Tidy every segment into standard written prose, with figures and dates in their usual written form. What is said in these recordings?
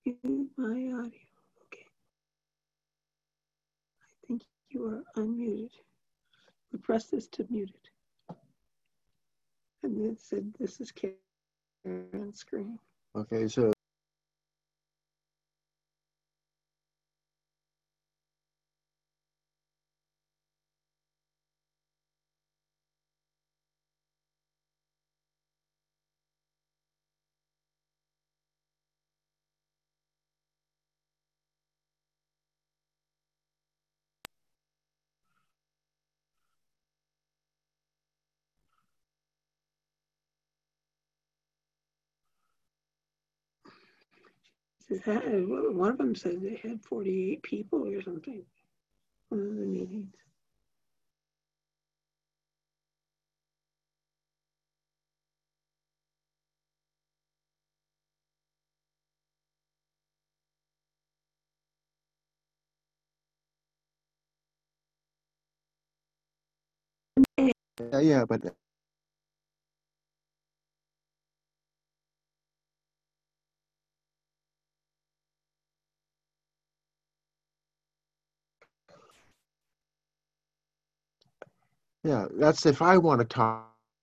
Mute my audio. Okay. I think you are unmuted. We press this to mute it. And it said, this is Karen's screen. Okay, so One of them said they had 48 people or something. One of the meetings. yeah, but yeah, that's if I want to talk,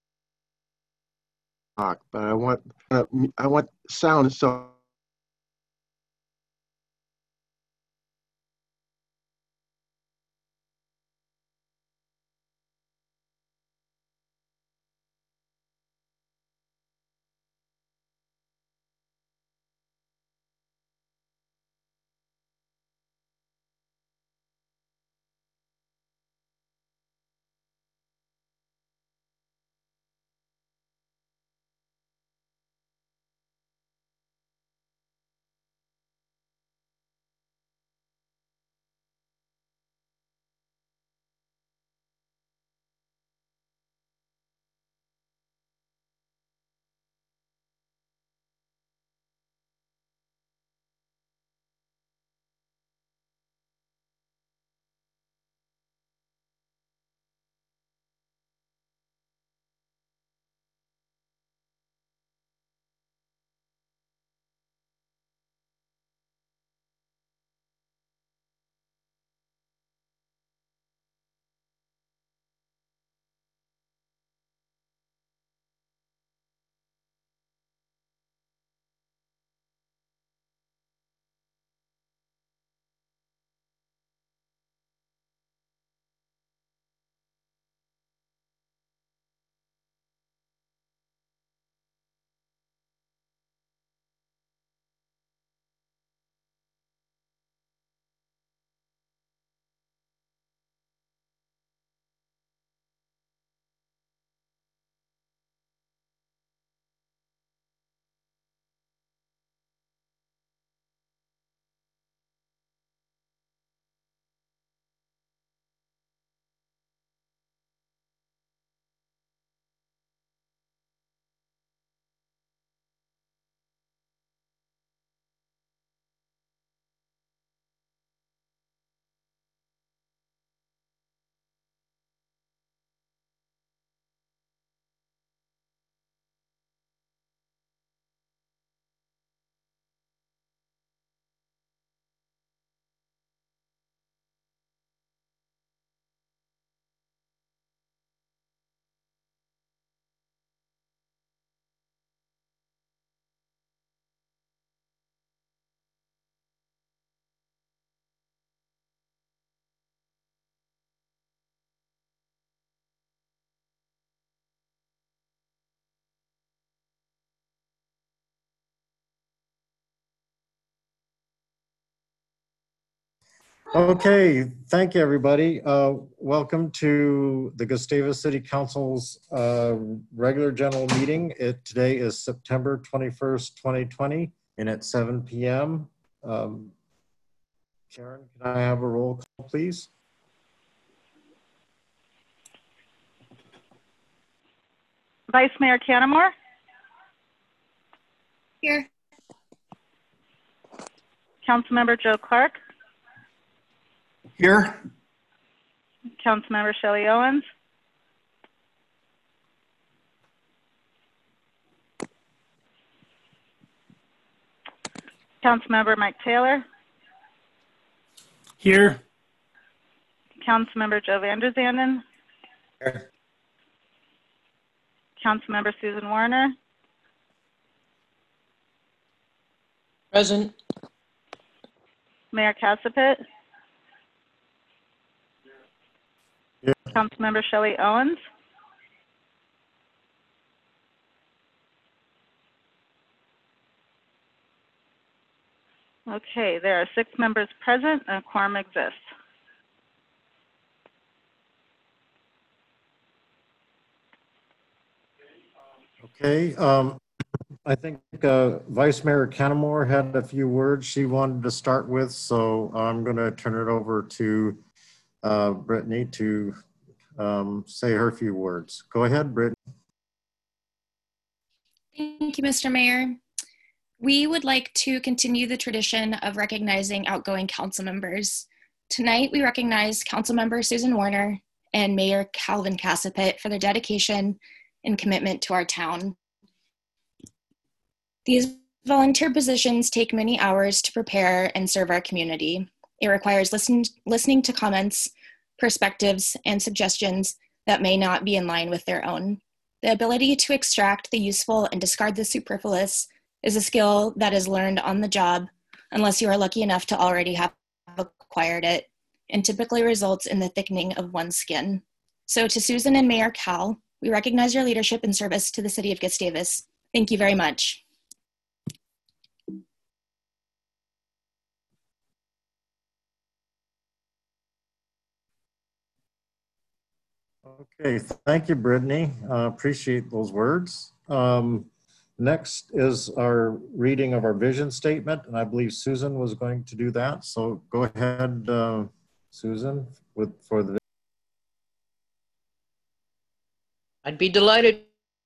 but I want sound. So Okay, thank you, everybody. Welcome to the Gustavus City Council's regular general meeting. Today is September 21st, 2020, and at 7 p.m. Karen, can I have a roll call, please? Vice Mayor Canamore? Here. Councilmember Joe Clark? Here. Councilmember Shelley Owens? Councilmember Mike Taylor, Here. Councilmember Joe Vanderzanden, Here. Councilmember Susan Warner, Present. Mayor Casapit, Here. Councilmember Shelley Owens, okay, there are 6 members present and a quorum exists. Okay, I think Vice Mayor Canamore had a few words she wanted to start with, so I'm going to turn it over to Brittany to say her few words. Go ahead, Brittany. Thank you, Mr. Mayor. We would like to continue the tradition of recognizing outgoing council members. Tonight, we recognize Councilmember Susan Warner and Mayor Calvin Casapit for their dedication and commitment to our town. These volunteer positions take many hours to prepare and serve our community. It requires listening to comments, perspectives, and suggestions that may not be in line with their own. The ability to extract the useful and discard the superfluous is a skill that is learned on the job, unless you are lucky enough to already have acquired it, and typically results in the thickening of one's skin. So to Susan and Mayor Cal, we recognize your leadership and service to the city of Gustavus. Thank you very much. Okay, thank you, Brittany. Appreciate those words. Next is our reading of our vision statement, and I believe Susan was going to do that. So go ahead, Susan, for the. I'd be delighted,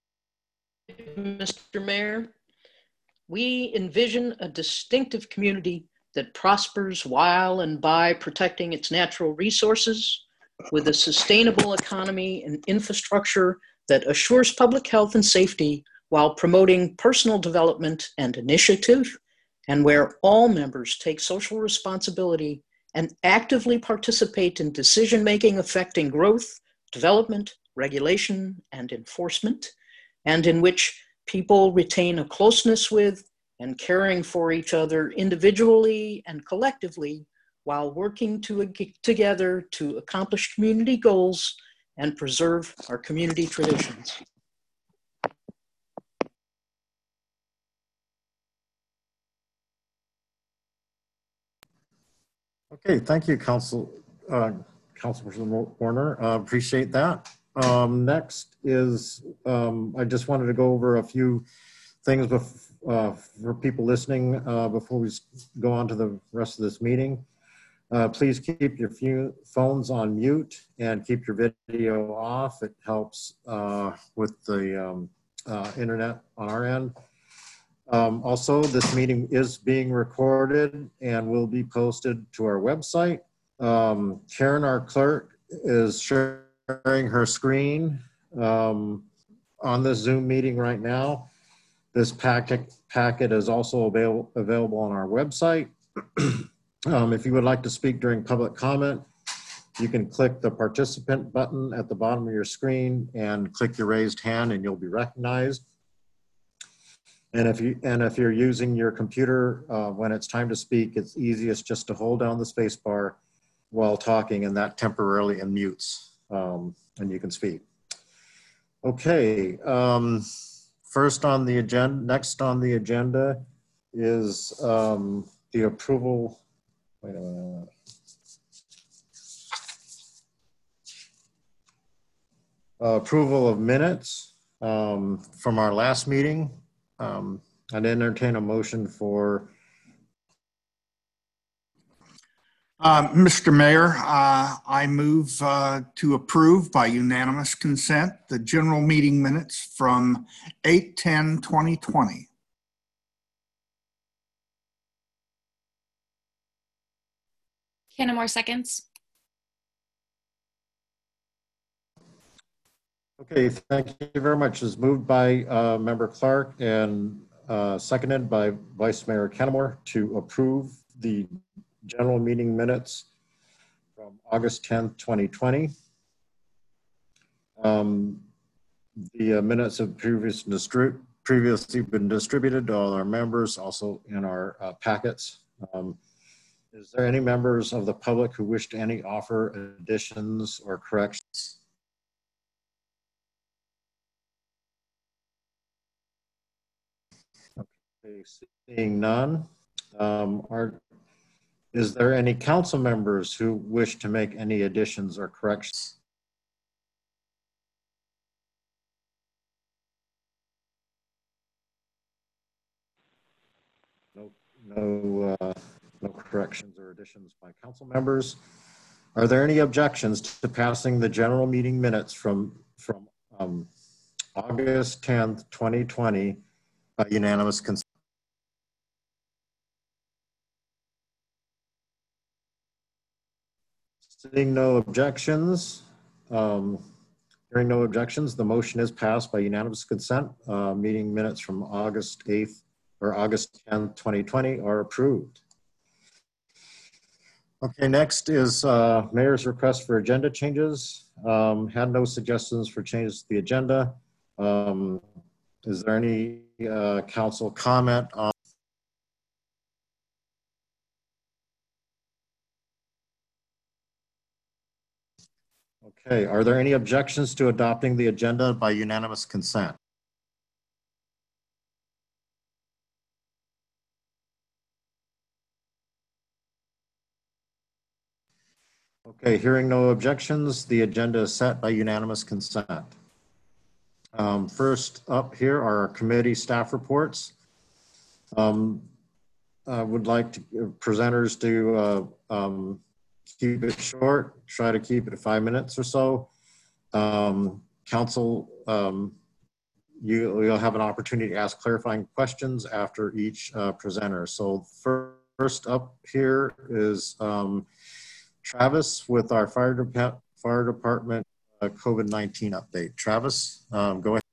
Mr. Mayor. We envision a distinctive community that prospers while and by protecting its natural resources, with a sustainable economy and infrastructure that assures public health and safety while promoting personal development and initiative, and where all members take social responsibility and actively participate in decision-making affecting growth, development, regulation, and enforcement, and in which people retain a closeness with and caring for each other individually and collectively while working together to accomplish community goals and preserve our community traditions. Okay, thank you, Councilperson Warner. Appreciate that. Next is, I just wanted to go over a few things for people listening before we go on to the rest of this meeting. Please keep your phones on mute and keep your video off. It helps with the internet on our end. Also, this meeting is being recorded and will be posted to our website. Karen, our clerk, is sharing her screen on this Zoom meeting right now. This packet is also available on our website. If you would like to speak during public comment, you can click the participant button at the bottom of your screen and click your raised hand and you'll be recognized. And if you're using your computer when it's time to speak, it's easiest just to hold down the space bar while talking, and that temporarily unmutes and you can speak. Okay, next on the agenda is the approval. Wait a minute. Approval of minutes from our last meeting. I'd entertain a motion for. Mr. Mayor, I move to approve by unanimous consent the general meeting minutes from 8/10/2020. Canamore seconds. Okay, thank you very much. It's moved by Member Clark and seconded by Vice Mayor Kennemore to approve the general meeting minutes from August 10th, 2020. The minutes have previously been distributed to all our members, also in our packets. Is there any members of the public who wish to offer additions or corrections? Okay, seeing none. Is there any council members who wish to make any additions or corrections? No corrections or additions by council members. Are there any objections to passing the general meeting minutes from August 10th, 2020 by unanimous consent? Seeing no objections, hearing no objections, the motion is passed by unanimous consent. Meeting minutes from August 8th or August 10th, 2020 are approved. Okay, next is Mayor's request for agenda changes. Had no suggestions for changes to the agenda. Is there any council comment on? Okay, are there any objections to adopting the agenda by unanimous consent? Okay, hearing no objections, the agenda is set by unanimous consent. First up here are our committee staff reports. I would like presenters to keep it short, try to keep it 5 minutes or so. Council, you'll have an opportunity to ask clarifying questions after each presenter. So first up here is Travis with our fire department COVID-19 update. Travis, go ahead.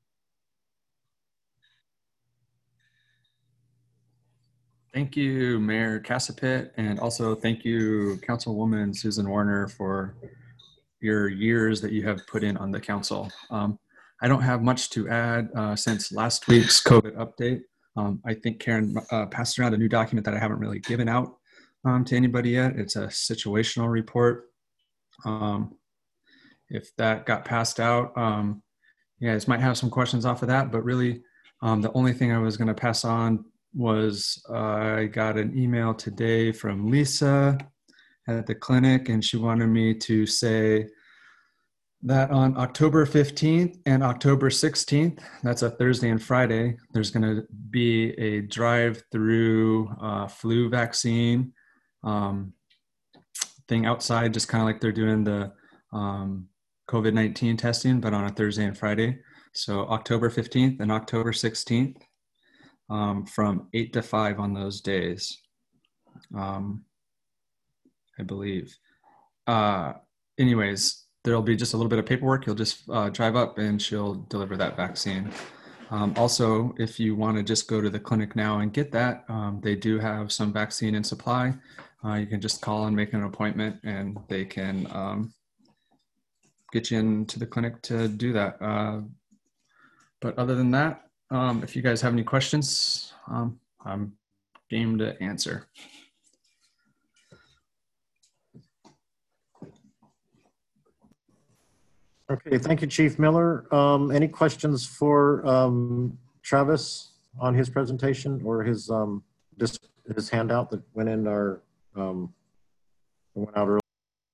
Thank you, Mayor Casapit, and also thank you, Councilwoman Susan Warner, for your years that you have put in on the council. I don't have much to add since last week's COVID update. I think Karen passed around a new document that I haven't really given out to anybody yet. It's a situational report. If that got passed out, you guys might have some questions off of that, but really the only thing I was going to pass on was I got an email today from Lisa at the clinic, and she wanted me to say that on October 15th and October 16th, that's a Thursday and Friday, there's going to be a drive-through flu vaccine thing outside, just kind of like they're doing the COVID-19 testing, but on a Thursday and Friday. So October 15th and October 16th. From 8 to 5 on those days, I believe. Anyways, there'll be just a little bit of paperwork. You'll just drive up and she'll deliver that vaccine. Also, if you want to just go to the clinic now and get that, they do have some vaccine in supply. You can just call and make an appointment and they can get you into the clinic to do that. But other than that, if you guys have any questions, I'm game to answer. Okay, thank you, Chief Miller. Any questions for Travis on his presentation or his handout that went in our went out earlier?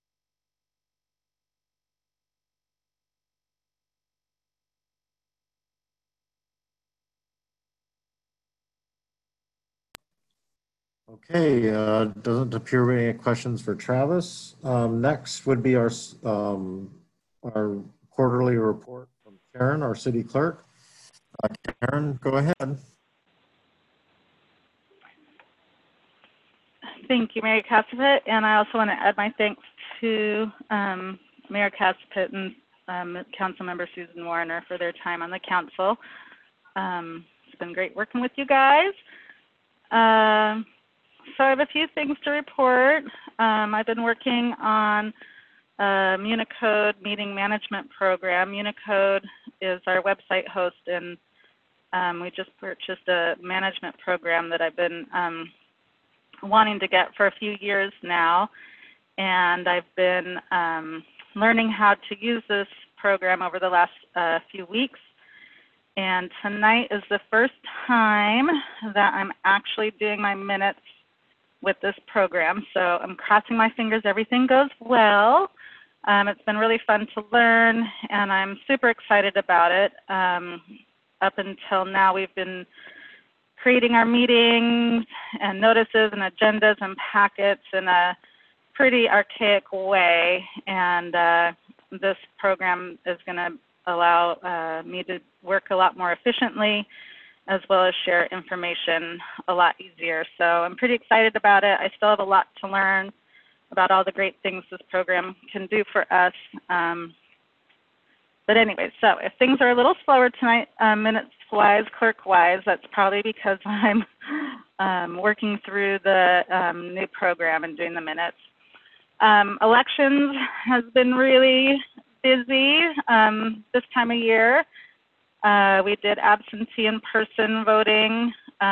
Okay, doesn't appear to be any questions for Travis. Next would be our quarterly report from Karen, our city clerk. Karen, go ahead. Thank you, Mayor Casapit, and I also want to add my thanks to Mayor Casapit and Councilmember Susan Warner for their time on the council. been great working with you guys. So I have a few things to report. I've been working on Municode meeting management program. Municode is our website host, and we just purchased a management program that I've been wanting to get for a few years now. And I've been learning how to use this program over the last few weeks. And tonight is the first time that I'm actually doing my minutes with this program. So I'm crossing my fingers everything goes well. It's been really fun to learn, and I'm super excited about it. Up until now, we've been creating our meetings and notices and agendas and packets in a pretty archaic way, and this program is going to allow me to work a lot more efficiently, as well as share information a lot easier. So I'm pretty excited about it. I still have a lot to learn about all the great things this program can do for us. But anyway, so if things are a little slower tonight, minutes-wise, clerk-wise, that's probably because I'm working through the new program and doing the minutes. Elections has been really busy this time of year. We did absentee in-person voting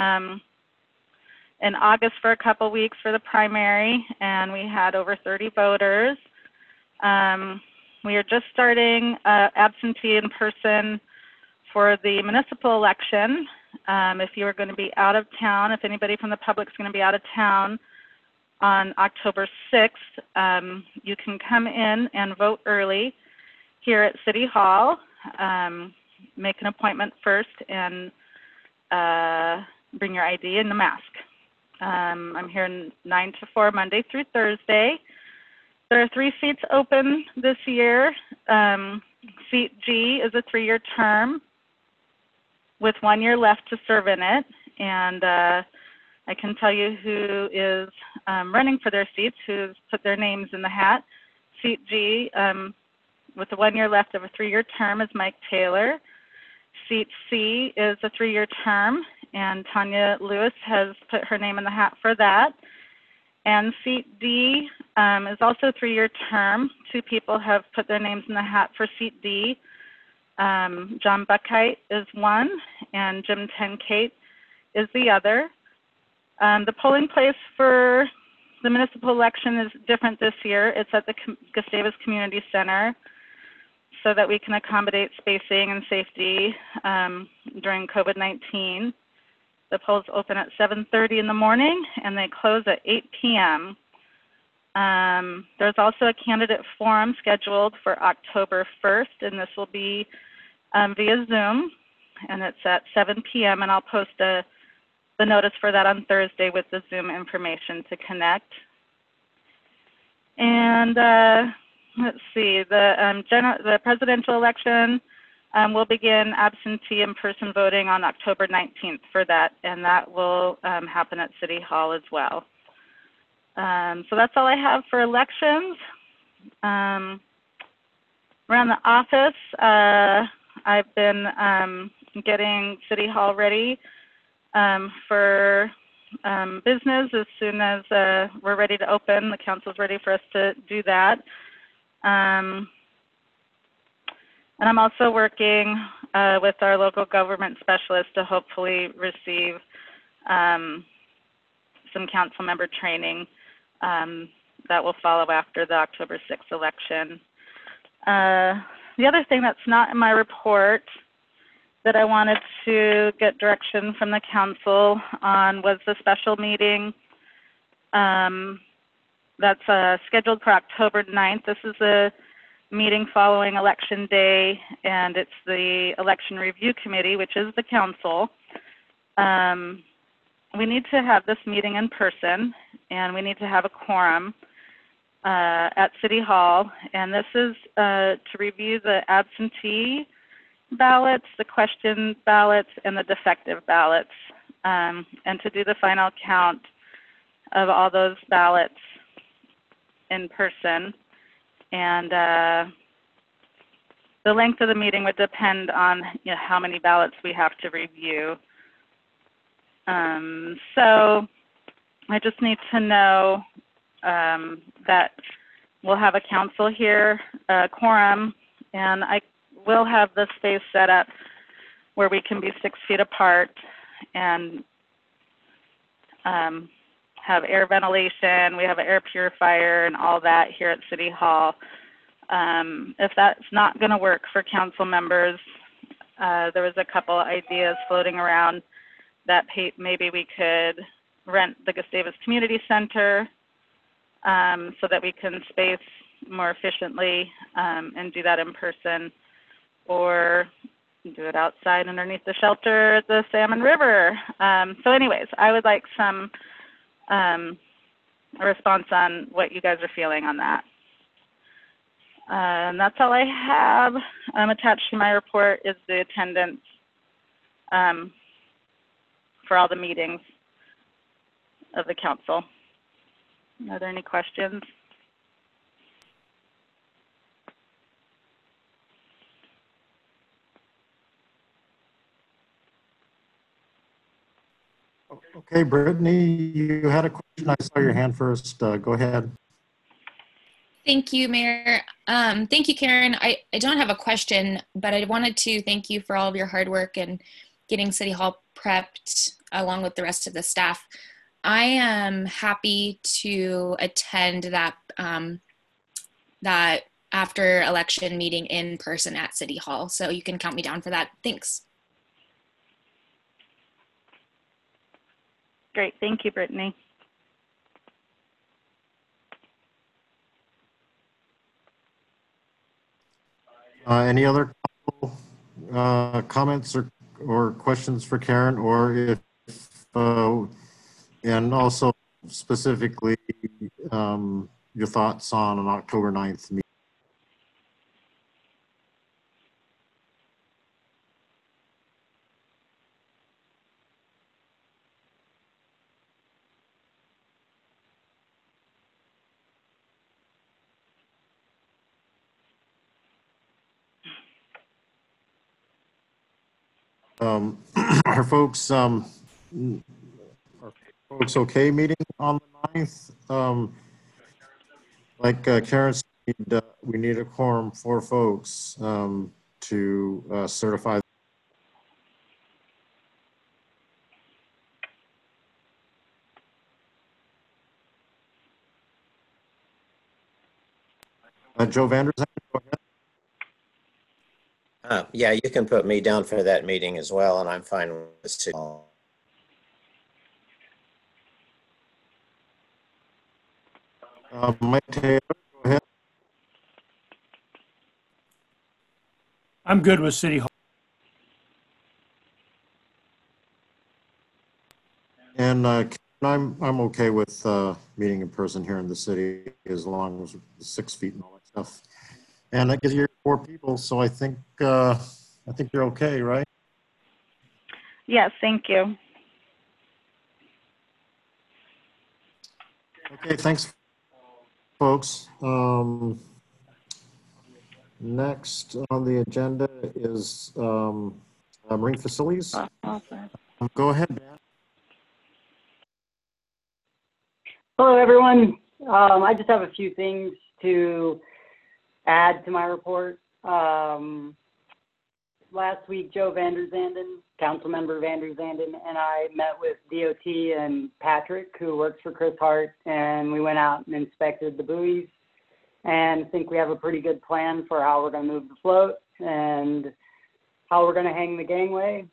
in August for a couple weeks for the primary, and we had over 30 voters. We are just starting absentee in-person for the municipal election. If you are going to be out of town, if anybody from the public is going to be out of town on October 6th, you can come in and vote early here at City Hall. Make an appointment first and bring your ID and the mask. I'm here 9 to 4, Monday through Thursday. There are 3 seats open this year. Seat G is a 3-year term with 1 year left to serve in it. And I can tell you who is running for their seats, who's put their names in the hat. Seat G, with the 1 year left of a 3-year term, is Mike Taylor. Seat C is a 3-year term, and Tanya Lewis has put her name in the hat for that. And seat D is also a 3-year term. 2 people have put their names in the hat for seat D. John Buckheit is one, and Jim Tenkate is the other. The polling place for the municipal election is different this year. It's at the Gustavus Community Center, so that we can accommodate spacing and safety during COVID-19. The polls open at 7:30 in the morning, and they close at 8 p.m. There's also a candidate forum scheduled for October 1st, and this will be via Zoom, and it's at 7 p.m., and I'll post the notice for that on Thursday with the Zoom information to connect. And let's see, the presidential election will begin absentee in-person voting on October 19th for that, and that will happen at City Hall as well. So that's all I have for elections. Around the office, I've been getting City Hall ready for business as soon as we're ready to open. The council's ready for us to do that. And I'm also working with our local government specialist to hopefully receive some council member training that will follow after the October 6th election. The other thing that's not in my report that I wanted to get direction from the council on was the special meeting that's scheduled for October 9th. This is a meeting following Election Day, and it's the Election Review Committee, which is the council. We need to have this meeting in person, and we need to have a quorum at City Hall, and this is to review the absentee ballots, the question ballots, and the defective ballots, and to do the final count of all those ballots in person. And the length of the meeting would depend on how many ballots we have to review. So I just need to know that we'll have a council here, quorum, and I will have the space set up where we can be 6 feet apart and have air ventilation. We have an air purifier and all that here at City Hall. If that's not going to work for council members, there was a couple ideas floating around that maybe we could rent the Gustavus Community Center so that we can space more efficiently and do that in person, or do it outside underneath the shelter at the Salmon River. So anyways, I would like some a response on what you guys are feeling on that. And that's all I have. Attached to my report is the attendance for all the meetings of the council. Are there any questions? Okay, Brittany, you had a question. I saw your hand first. Go ahead. Thank you, Mayor. Thank you, Karen. I don't have a question, but I wanted to thank you for all of your hard work and getting City Hall prepped along with the rest of the staff. I am happy to attend that that after election meeting in person at City Hall. So you can count me down for that. Thanks. Great, thank you, Brittany. Any other comments or questions for Karen, or if and also specifically your thoughts on an October 9th meeting? Are folks okay meeting on the 9th? Like Karen said, we need a quorum for folks to certify. Joe Vanders, go ahead. Yeah, you can put me down for that meeting as well, and I'm fine with the City Hall. Mike Taylor, go ahead. I'm good with City Hall. And I'm okay with meeting in person here in the city as long as 6 feet and all that stuff. And that gives you 4 people, so I think you're okay, right? Yes, thank you. Okay, thanks, folks. Next on the agenda is marine facilities. Go ahead, Dan. Hello, everyone. I just have a few things to add to my report. Last week, Joe Vander Zanden, Councilmember Vander Zanden, and I met with DOT and Patrick, who works for Chris Hart, and we went out and inspected the buoys, and I think we have a pretty good plan for how we're going to move the float and how we're going to hang the gangway.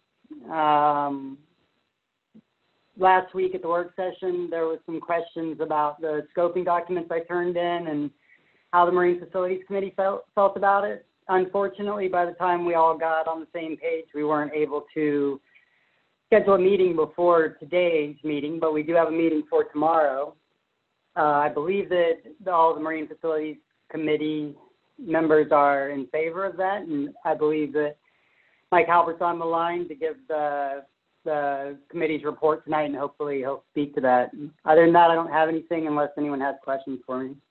Last week at the work session, there was some questions about the scoping documents I turned in and how the Marine Facilities Committee felt about it. Unfortunately, by the time we all got on the same page, we weren't able to schedule a meeting before today's meeting, but we do have a meeting for tomorrow. I believe that all the Marine Facilities Committee members are in favor of that, and I believe that Mike Halbert's on the line to give the committee's report tonight, and hopefully he'll speak to that. Other than that, I don't have anything unless anyone has questions for me.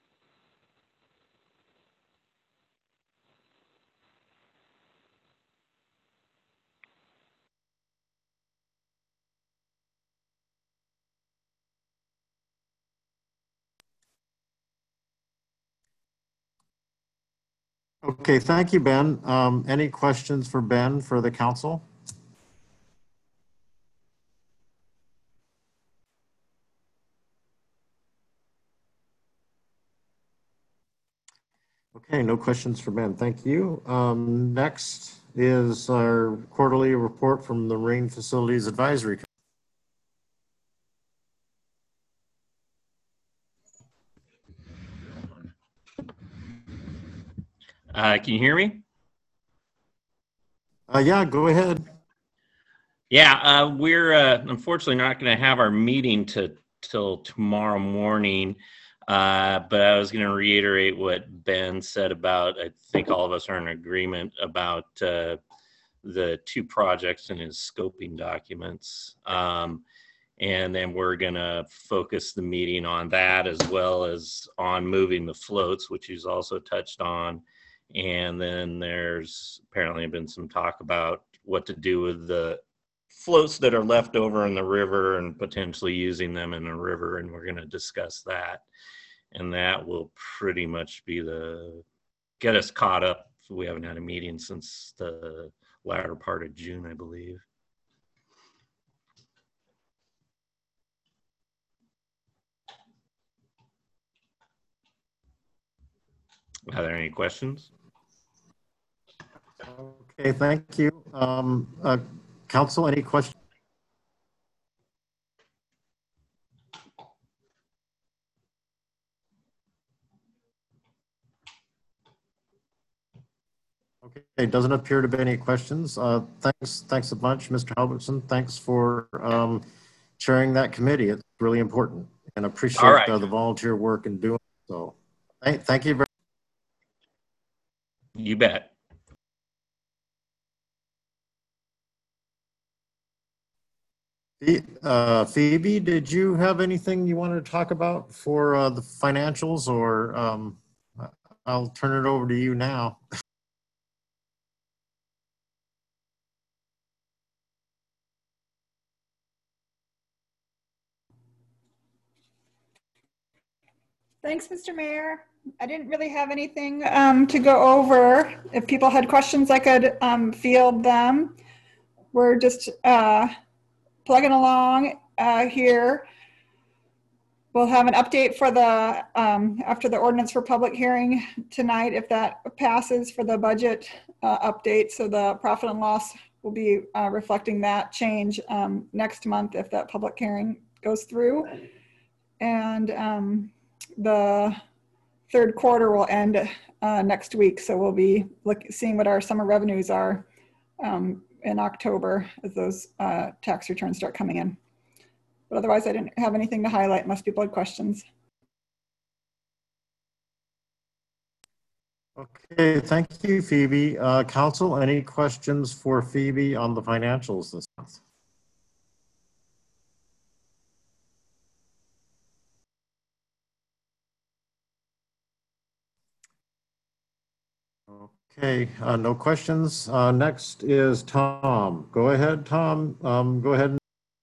Okay, thank you, Ben. Any questions for Ben for the council? Okay, no questions for Ben. Thank you. Next is our quarterly report from the Marine Facilities Advisory Committee. Can you hear me? Yeah, go ahead. Yeah, we're unfortunately not going to have our meeting till tomorrow morning, but I was going to reiterate what Ben said about, I think all of us are in agreement about the two projects in his scoping documents. And then we're going to focus the meeting on that as well as on moving the floats, which he's also touched on. And then there's apparently been some talk about what to do with the floats that are left over in the river and potentially using them in the river. And we're going to discuss that. And that will pretty much be get us caught up. We haven't had a meeting since the latter part of June, I believe. Are there any questions? Okay, thank you. Council, any questions? Okay, it doesn't appear to be any questions. Thanks a bunch, Mr. Halverson. Thanks for chairing that committee. It's really important, and appreciate the volunteer work and doing so. Thank you very much. You bet. Phoebe, did you have anything you wanted to talk about for the financials, or I'll turn it over to you now. Thanks, Mr. Mayor. I didn't really have anything to go over. If people had questions, I could field them. We're just plugging along here. We'll have an update for the after the ordinance for public hearing tonight, if that passes, for the budget update. So the profit and loss will be reflecting that change next month if that public hearing goes through. And the third quarter will end next week. So we'll be seeing what our summer revenues are in October as those tax returns start coming in. But otherwise, I didn't have anything to highlight unless people had questions. Okay, thank you, Phoebe. Council, any questions for Phoebe on the financials this month? Okay, no questions. Next is Tom. Go ahead, Tom. Go ahead.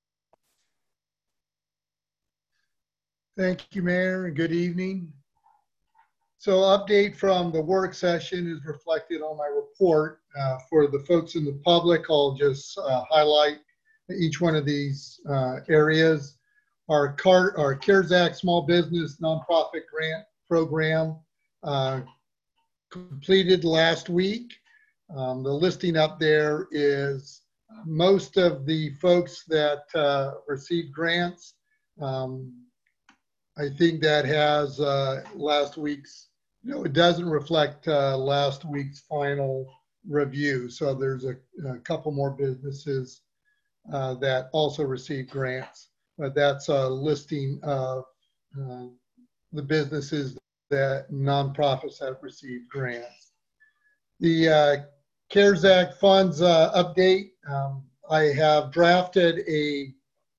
Thank you, Mayor, and good evening. So update from the work session is reflected on my report. For the folks in the public, I'll just highlight each one of these areas. Our CARES Act Small Business Nonprofit Grant Program completed last week. The listing up there is most of the folks that received grants. I think that has last week's, it doesn't reflect last week's final review. So there's a couple more businesses that also received grants, but that's a listing of the businesses that nonprofits have received grants. The CARES Act funds update, I have drafted a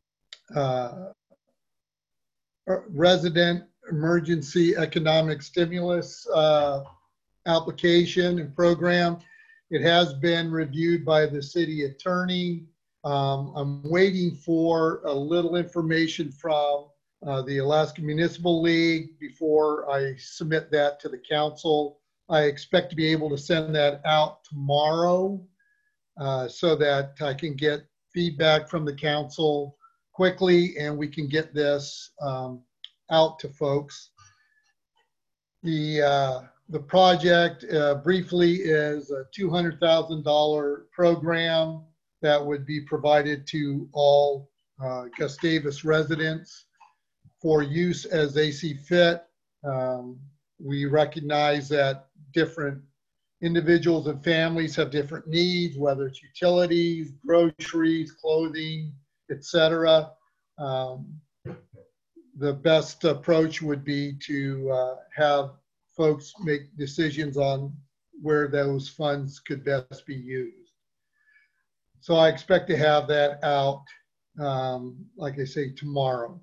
resident emergency economic stimulus application and program. It has been reviewed by the city attorney. I'm waiting for a little information from the Alaska Municipal League before I submit that to the council. I expect to be able to send that out tomorrow so that I can get feedback from the council quickly and we can get this out to folks. The project briefly is a $200,000 program that would be provided to all Gustavus residents for use as they see fit. We recognize that different individuals and families have different needs, whether it's utilities, groceries, clothing, etc. The best approach would be to have folks make decisions on where those funds could best be used. So I expect to have that out, like I say, tomorrow.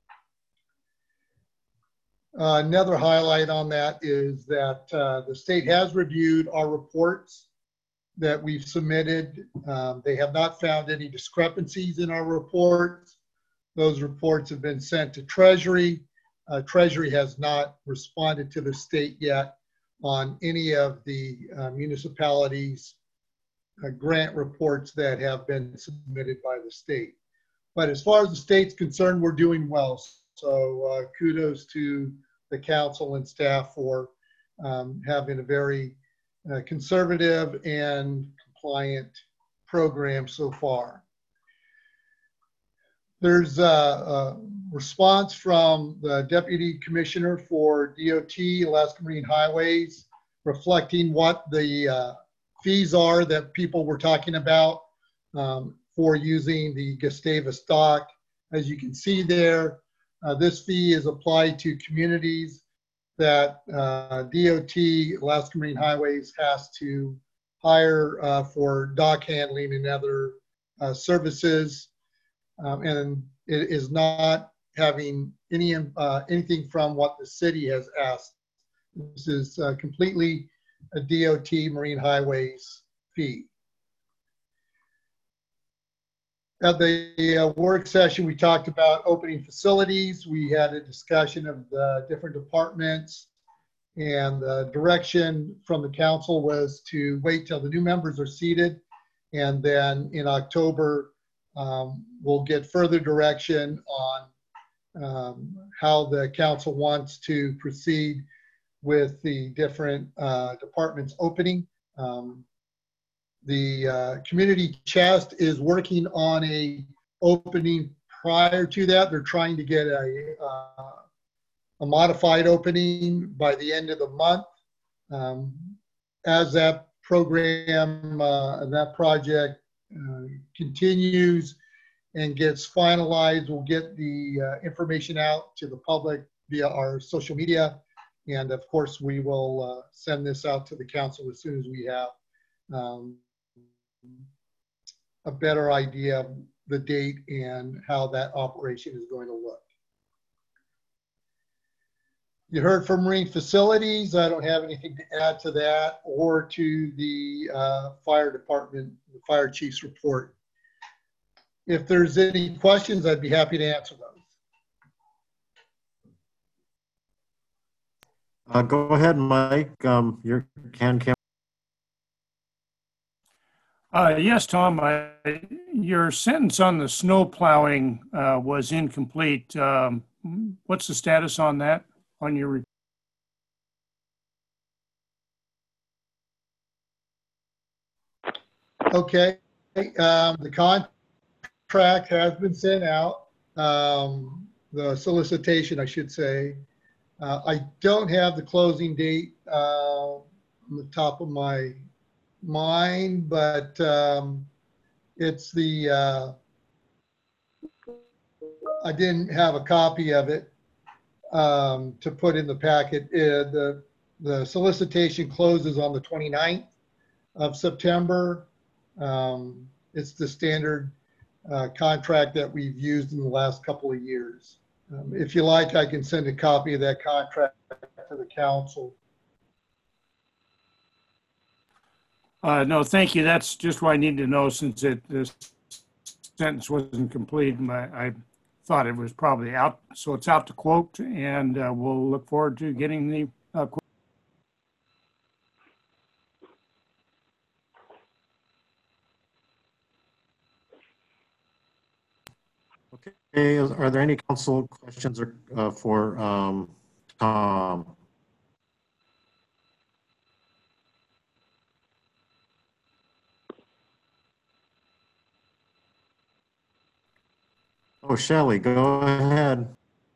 Another highlight on that is that the state has reviewed our reports that we've submitted. They have not found any discrepancies in our reports. Those reports have been sent to Treasury. Treasury has not responded to the state yet on any of the municipalities' grant reports that have been submitted by the state. But as far as the state's concerned, we're doing well. So kudos to the council and staff for having a very conservative and compliant program so far. There's a response from the Deputy Commissioner for DOT, Alaska Marine Highways, reflecting what the fees are that people were talking about for using the Gustavus dock. As you can see there, this fee is applied to communities that DOT, Alaska Marine Highways, has to hire for dock handling and other services. And it is not having any anything from what the city has asked. This is completely a DOT Marine Highways fee. At the work session, we talked about opening facilities. We had a discussion of the different departments, and the direction from the council was to wait till the new members are seated, and then in October, we'll get further direction on how the council wants to proceed with the different departments opening. The community chest is working on a opening prior to that. They're trying to get a modified opening by the end of the month. As that program, that project continues and gets finalized, we'll get the information out to the public via our social media. And of course, we will send this out to the council as soon as we have a better idea of the date and how that operation is going to look. You heard from Marine Facilities. I don't have anything to add to that or to the fire department, the fire chief's report. If there's any questions, I'd be happy to answer those. Go ahead, Mike. Your can. Yes, Tom, your sentence on the snow plowing was incomplete. What's the status on that, on your report? Okay, the contract has been sent out, the solicitation, I should say. I don't have the closing date on the top of my mind, but it's the, I didn't have a copy of it to put in the packet. The solicitation closes on the 29th of September. It's the standard contract that we've used in the last couple of years. If you like, I can send a copy of that contract to the council. No, thank you. That's just what I need to know, since this sentence wasn't complete. I thought it was probably out, so it's out to quote, and we'll look forward to getting the quote. Okay, are there any council questions or for Tom? Oh, Shelley, go ahead.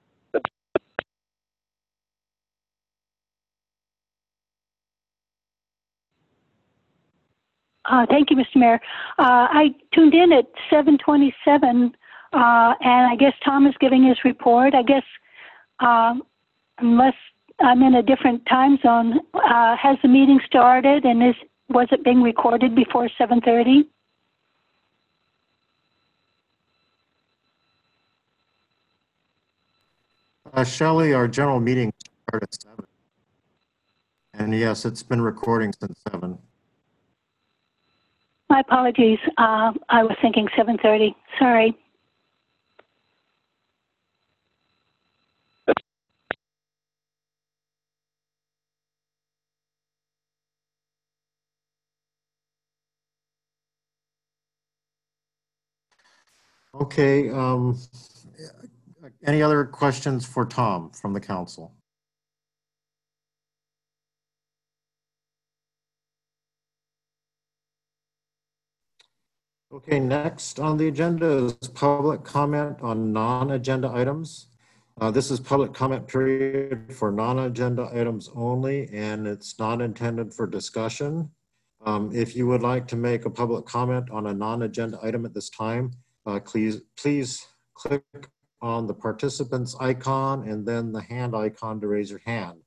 Thank you, Mr. Mayor. I tuned in at 7:27, and I guess Tom is giving his report. I guess unless I'm in a different time zone, has the meeting started, and was it being recorded before 7:30? Shelley, our general meeting started at 7. And yes, it's been recording since 7. My apologies. I was thinking 7:30. Sorry. Okay. Any other questions for Tom from the council? Okay, next on the agenda is public comment on non-agenda items. This is public comment period for non-agenda items only, and it's not intended for discussion. If you would like to make a public comment on a non-agenda item at this time, please click on the participants icon and then the hand icon to raise your hand.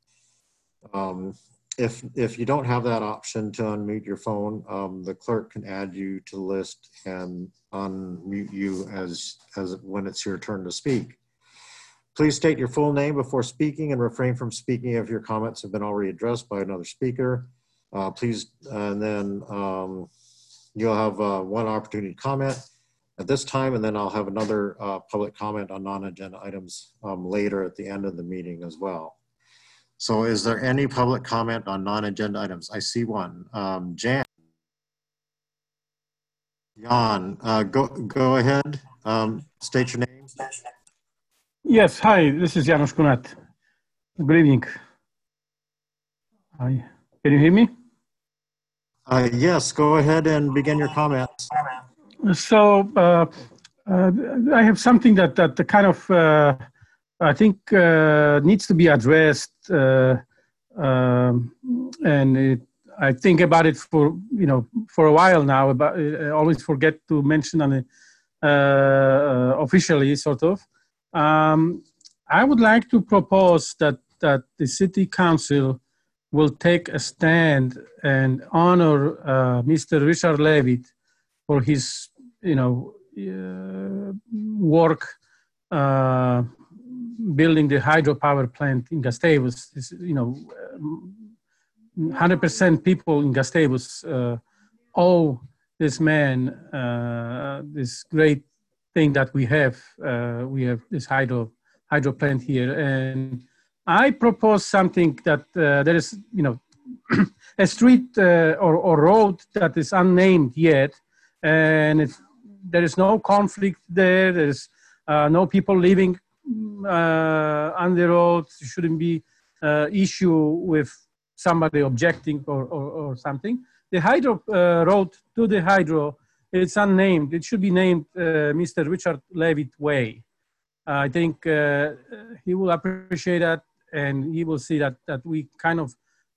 If you don't have that option to unmute your phone, the clerk can add you to the list and unmute you as when it's your turn to speak. Please state your full name before speaking and refrain from speaking if your comments have been already addressed by another speaker. And then you'll have one opportunity to comment at this time, and then I'll have another public comment on non-agenda items later at the end of the meeting as well. So is there any public comment on non-agenda items? I see one. Jan. Go ahead. State your name. Yes, hi, this is Janusz Kunat. Good evening. Hi. Can you hear me? Yes, go ahead and begin your comments. So I have something that kind of I think needs to be addressed, and I think about it for a while now. About I always forget to mention on it officially, sort of. I would like to propose that the city council will take a stand and honor Mr. Richard Levitt for his work building the hydropower plant in Gustavus. 100% people in Gustavus owe this man this great thing that we have. We have this hydro plant here, and I propose something that there is, a street or road that is unnamed yet, and there is no conflict there. There's no people living on the road. There shouldn't be issue with somebody objecting or something. The hydro road to the hydro, it's unnamed. It should be named Mr. Richard Levitt Way. I think he will appreciate that, and he will see that we kind of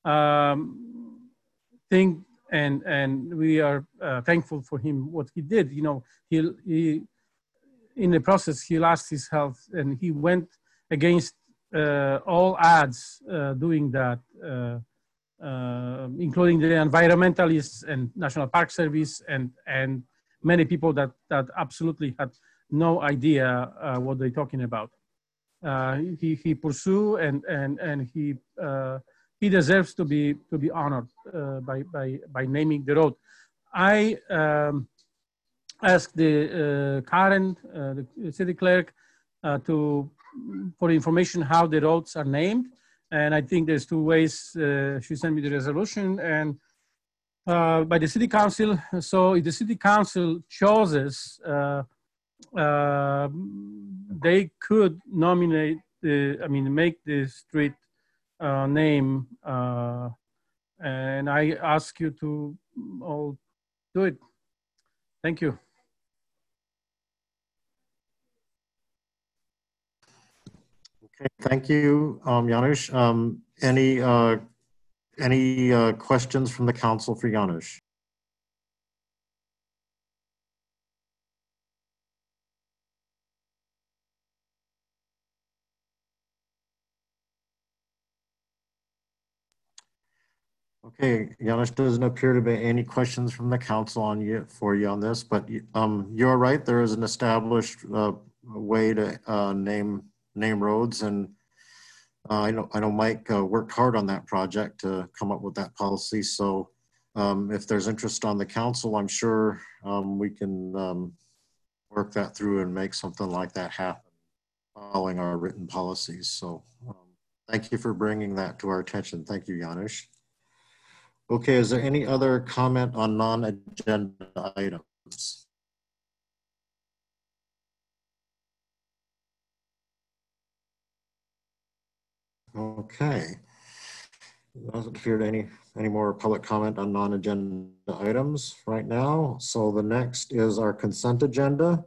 think and we are thankful for him, what he did. He in the process, he lost his health, and he went against all odds doing that, including the environmentalists and National Park Service and many people that absolutely had no idea what they're talking about. He pursued and he deserves to be honored by naming the road. I asked the Karen, the city clerk, for information how the roads are named, and I think there's two ways. She sent me the resolution and by the city council. So if the city council chooses they could nominate make the street name, and I ask you to all do it. Thank you. Okay, thank you, Janusz. Any questions from the council for Janusz? Okay, Janusz, doesn't appear to be any questions from the council for you on this, but you're right. There is an established way to name roads, and I know Mike worked hard on that project to come up with that policy. So if there's interest on the council, I'm sure we can work that through and make something like that happen following our written policies. So thank you for bringing that to our attention. Thank you, Janusz. Okay, is there any other comment on non-agenda items? Okay. Doesn't appear to any more public comment on non-agenda items right now. So the next is our consent agenda.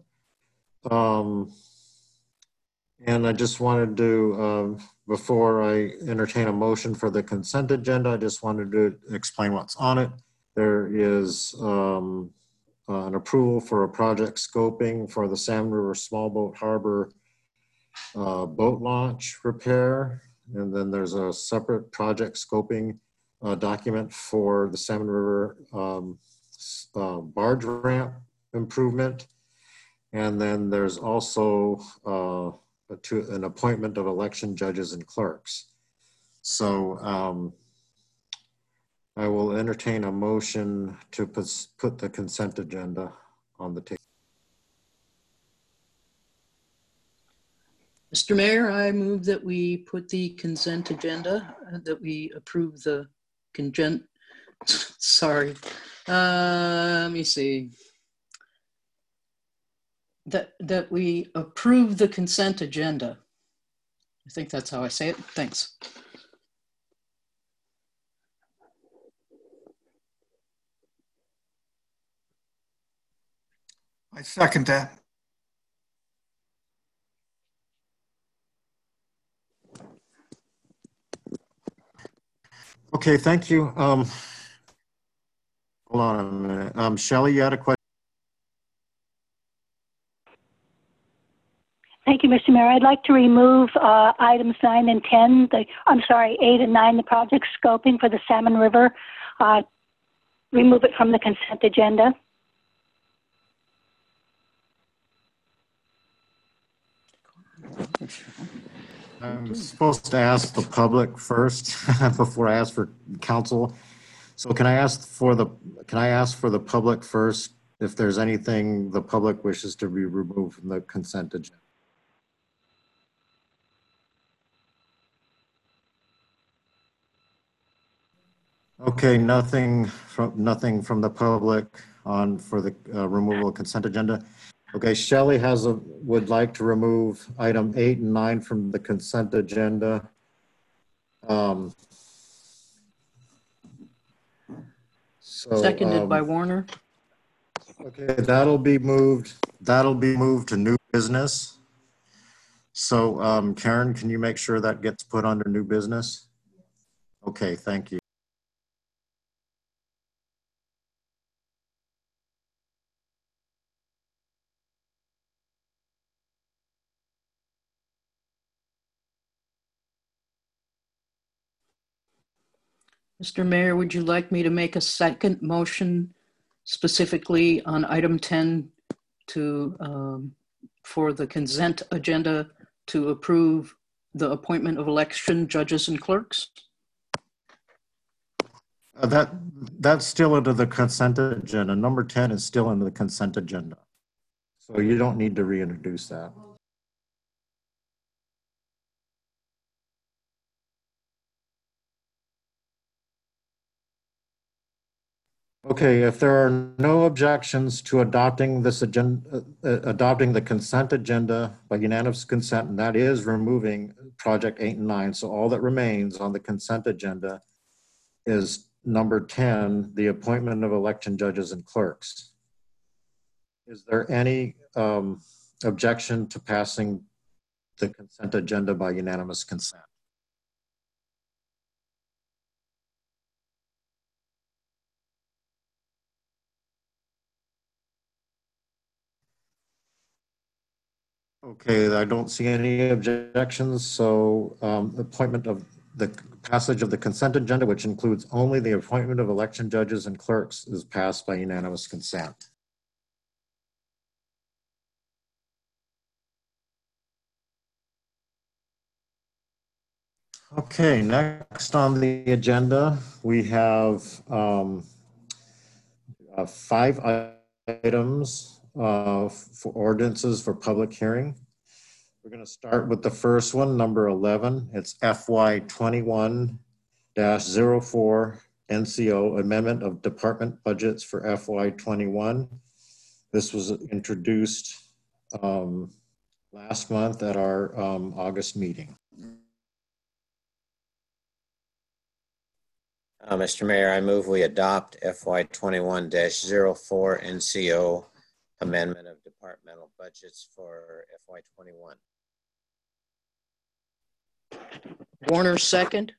And I just wanted to, before I entertain a motion for the consent agenda, I just wanted to explain what's on it. There is an approval for a project scoping for the Salmon River Small Boat Harbor boat launch repair. And then there's a separate project scoping document for the Salmon River barge ramp improvement. And then there's also an appointment of election judges and clerks. So I will entertain a motion to put the consent agenda on the table. Mr. Mayor, I move that we put the consent agenda, that we approve the sorry. Let me see. That we approve the consent agenda. I think that's how I say it. Thanks. I second that. Okay, thank you. Hold on a minute. Shelley, you had a question? Thank you, Mr. Mayor. I'd like to remove items 9 and 10, 8 and 9, the project scoping for the Salmon River. Remove it from the consent agenda. I'm supposed to ask the public first before I ask for council. So can I ask for the public first if there's anything the public wishes to be removed from the consent agenda? Okay, nothing from the public for the removal of consent agenda. Okay, Shelley would like to remove item 8 and 9 from the consent agenda. Seconded by Warner. Okay, that'll be moved to new business. So Karen, can you make sure that gets put under new business? Okay, thank you. Mr. Mayor, would you like me to make a second motion specifically on item 10 for the consent agenda to approve the appointment of election judges and clerks? That's still under the consent agenda. Number 10 is still under the consent agenda. So you don't need to reintroduce that. Okay, if there are no objections to adopting this agenda, adopting the consent agenda by unanimous consent, and that is removing project 8 and 9. So all that remains on the consent agenda is number 10, the appointment of election judges and clerks. Is there any objection to passing the consent agenda by unanimous consent? Okay, I don't see any objections. So appointment of the passage of the consent agenda, which includes only the appointment of election judges and clerks, is passed by unanimous consent. Okay, next on the agenda, we have 5 items for ordinances for public hearing. We're going to start with the first one, number 11. It's FY 21-04 NCO, Amendment of Department Budgets for FY 21. This was introduced last month at our August meeting. Mr. Mayor, I move we adopt FY 21-04 NCO Amendment of Departmental Budgets for FY 21. Warner, second.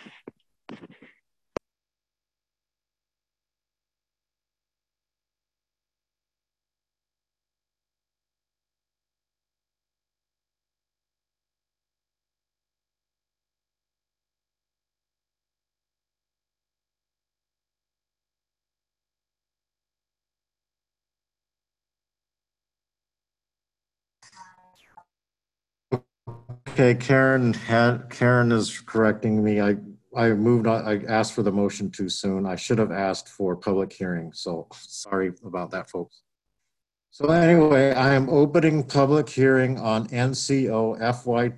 Okay, Karen is correcting me. I asked for the motion too soon. I should have asked for public hearing. So sorry about that, folks. So anyway, I am opening public hearing on NCO FY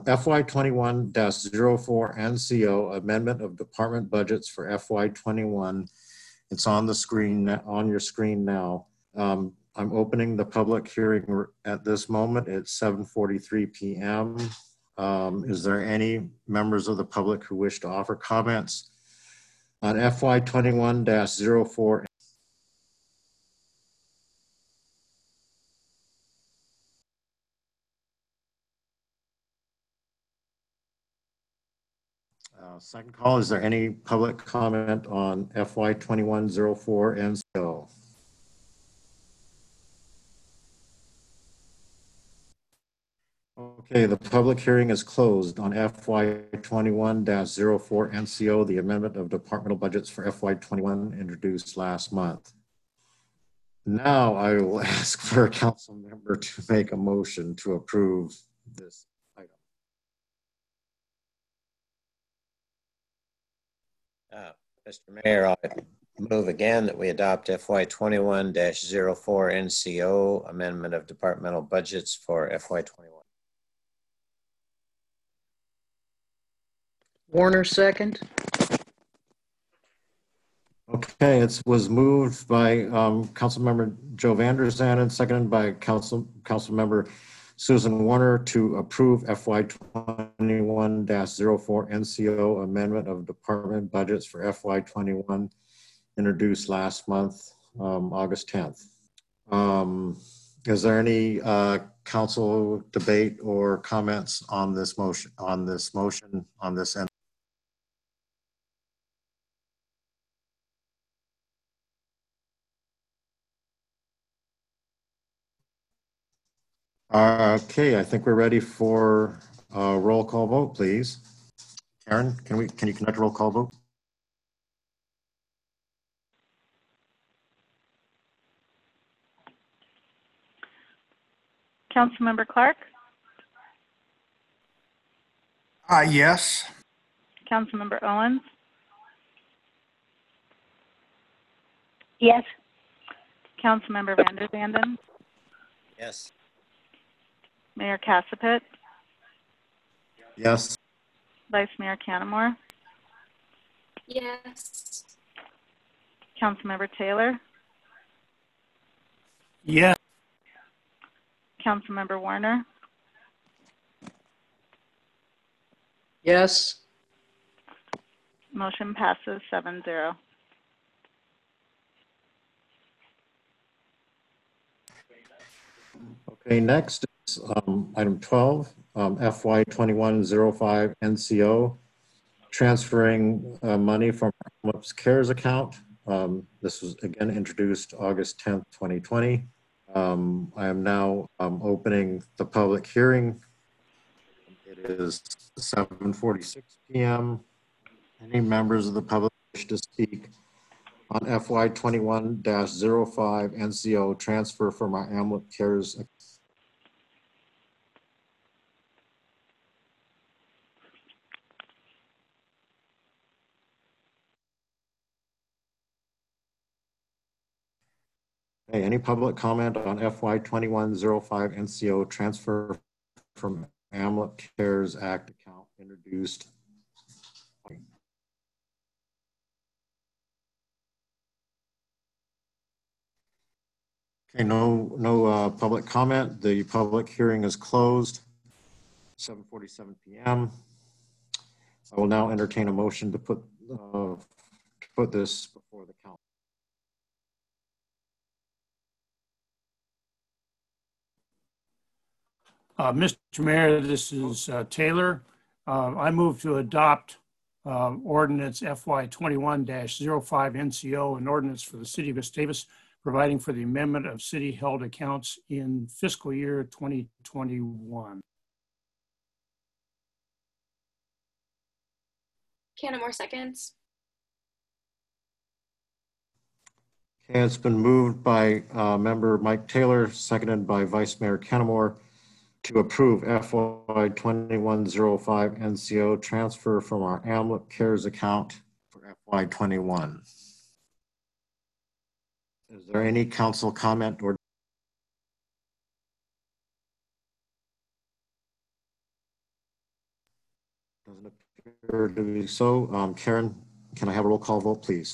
21-04 NCO Amendment of Department Budgets for FY 21. It's on the screen, on your screen now. I'm opening the public hearing at this moment. It's 7:43 p.m. Is there any members of the public who wish to offer comments on FY 21-04? Second call, is there any public comment on FY 21-04 NCO? Okay, the public hearing is closed on FY 21-04 NCO, the amendment of departmental budgets for FY 21 introduced last month. Now I will ask for a council member to make a motion to approve this item. Mr. Mayor, I move again that we adopt FY 21-04 NCO Amendment of Departmental Budgets for FY 21. Warner, second. Okay, it was moved by Councilmember Joe Vanderzanden and seconded by Councilmember Susan Warner to approve FY 21-04 NCO Amendment of Department Budgets for FY 21 introduced last month, August 10th. Is there any council debate or comments on this motion, on this end? Okay, I think we're ready for a roll call vote, please. Karen, can you conduct a roll call vote? Councilmember Clark? Yes. Councilmember Owens? Yes. Councilmember Vanderzanden? Yes. Mayor Casapit? Yes. Vice Mayor Canamore? Yes. Councilmember Taylor, Yes. Councilmember Warner, Yes. motion passes 7-0. Okay, next is item 12, FY2105 NCO, transferring money from AMLIP's CARES account. This was again introduced August 10th, 2020. I am now opening the public hearing. It is 7:46 p.m. Any members of the public wish to speak on FY21-05 NCO transfer from our AMLIP CARES account? Okay, any public comment on FY21-05 NCO transfer from AMLIP CARES Act account introduced? Okay, no public comment. The public hearing is closed. 7:47 p.m. I will now entertain a motion to put this before the council. Mr. Mayor, this is Taylor. I move to adopt ordinance FY21-05 NCO, an ordinance for the city of Gustavus, providing for the amendment of city-held accounts in fiscal year 2021. Canamore seconds. Okay, it's been moved by member Mike Taylor, seconded by Vice Mayor Canamore, to approve FY21-05 NCO transfer from our AMLIP CARES account for FY21. Is there any council comment or doesn't appear to be so? Karen, can I have a roll call vote, please?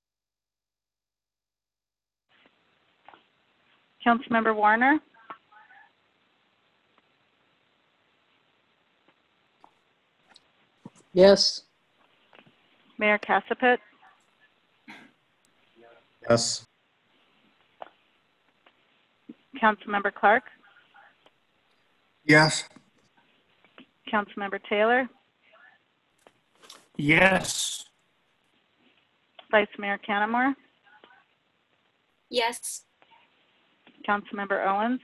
Councilmember Warner, Yes. Mayor Casapit, Yes. Councilmember Clark, Yes. Councilmember Taylor, Yes. Vice Mayor Canamore, Yes. Councilmember Owens,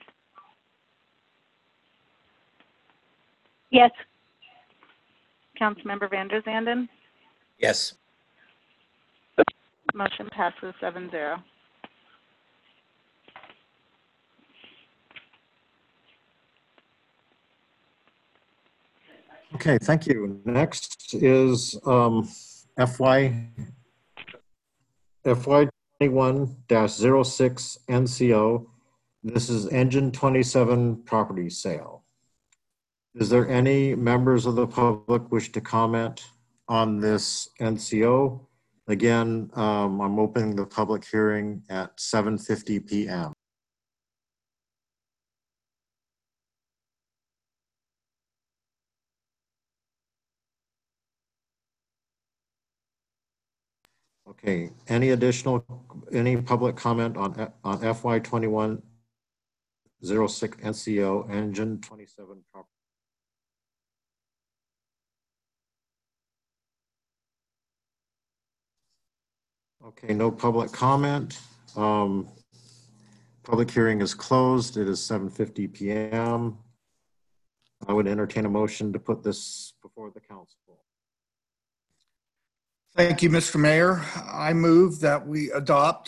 Yes. Councilmember Van der Zanden, Yes. motion passes 7-0. Okay, thank you. Next is FY21-06 NCO. This is Engine 27 property sale. Is there any members of the public wish to comment on this NCO? Again, I'm opening the public hearing at 7:50 p.m. Okay, any public comment on FY21-06 NCO Engine 27 property? Okay, no public comment. Public hearing is closed. It is 7:50 p.m. I would entertain a motion to put this before the council. Thank you, Mr. Mayor. I move that we adopt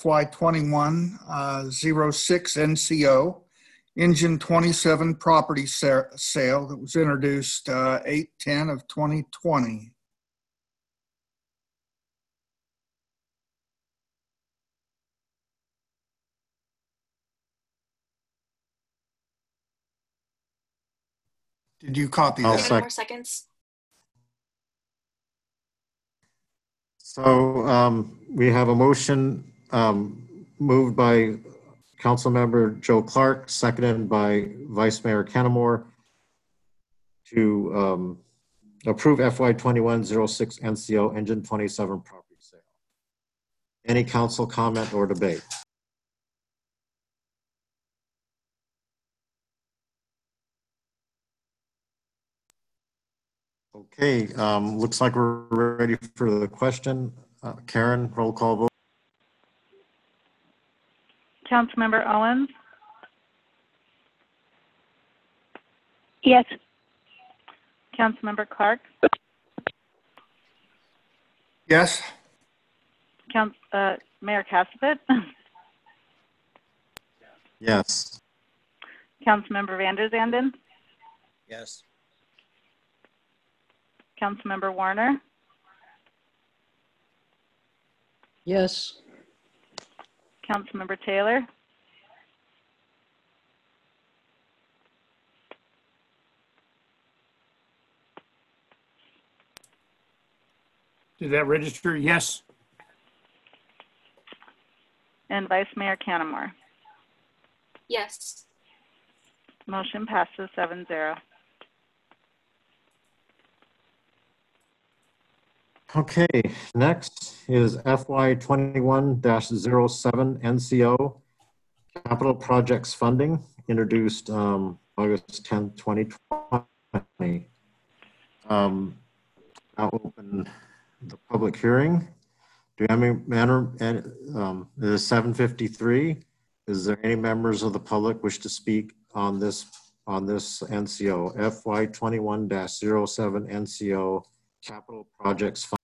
FY21-06 NCO, Engine 27 property sale that was introduced 8/10 of 2020. Did you copy that? More seconds. So we have a motion moved by Councilmember Joe Clark, seconded by Vice Mayor Canamore to approve FY21-06 NCO Engine 27 property sale. Any council comment or debate? Okay, looks like we're ready for the question. Karen, roll call vote. Councilmember Owens, Yes. Councilmember Clark, Yes. Mayor Casapet, Yes. Councilmember Van der Zanden, Yes. Councilmember Warner, Yes. Councilmember Taylor, Did that register? Yes. and Vice Mayor Canamore. Yes. Motion passes 7-0. Okay, next is FY21-07 NCO Capital Projects Funding, introduced August 10th, 2020. I'll open the public hearing. Do you have any it is 7:53. Is there any members of the public wish to speak on this NCO FY21-07 NCO Capital Projects Funding?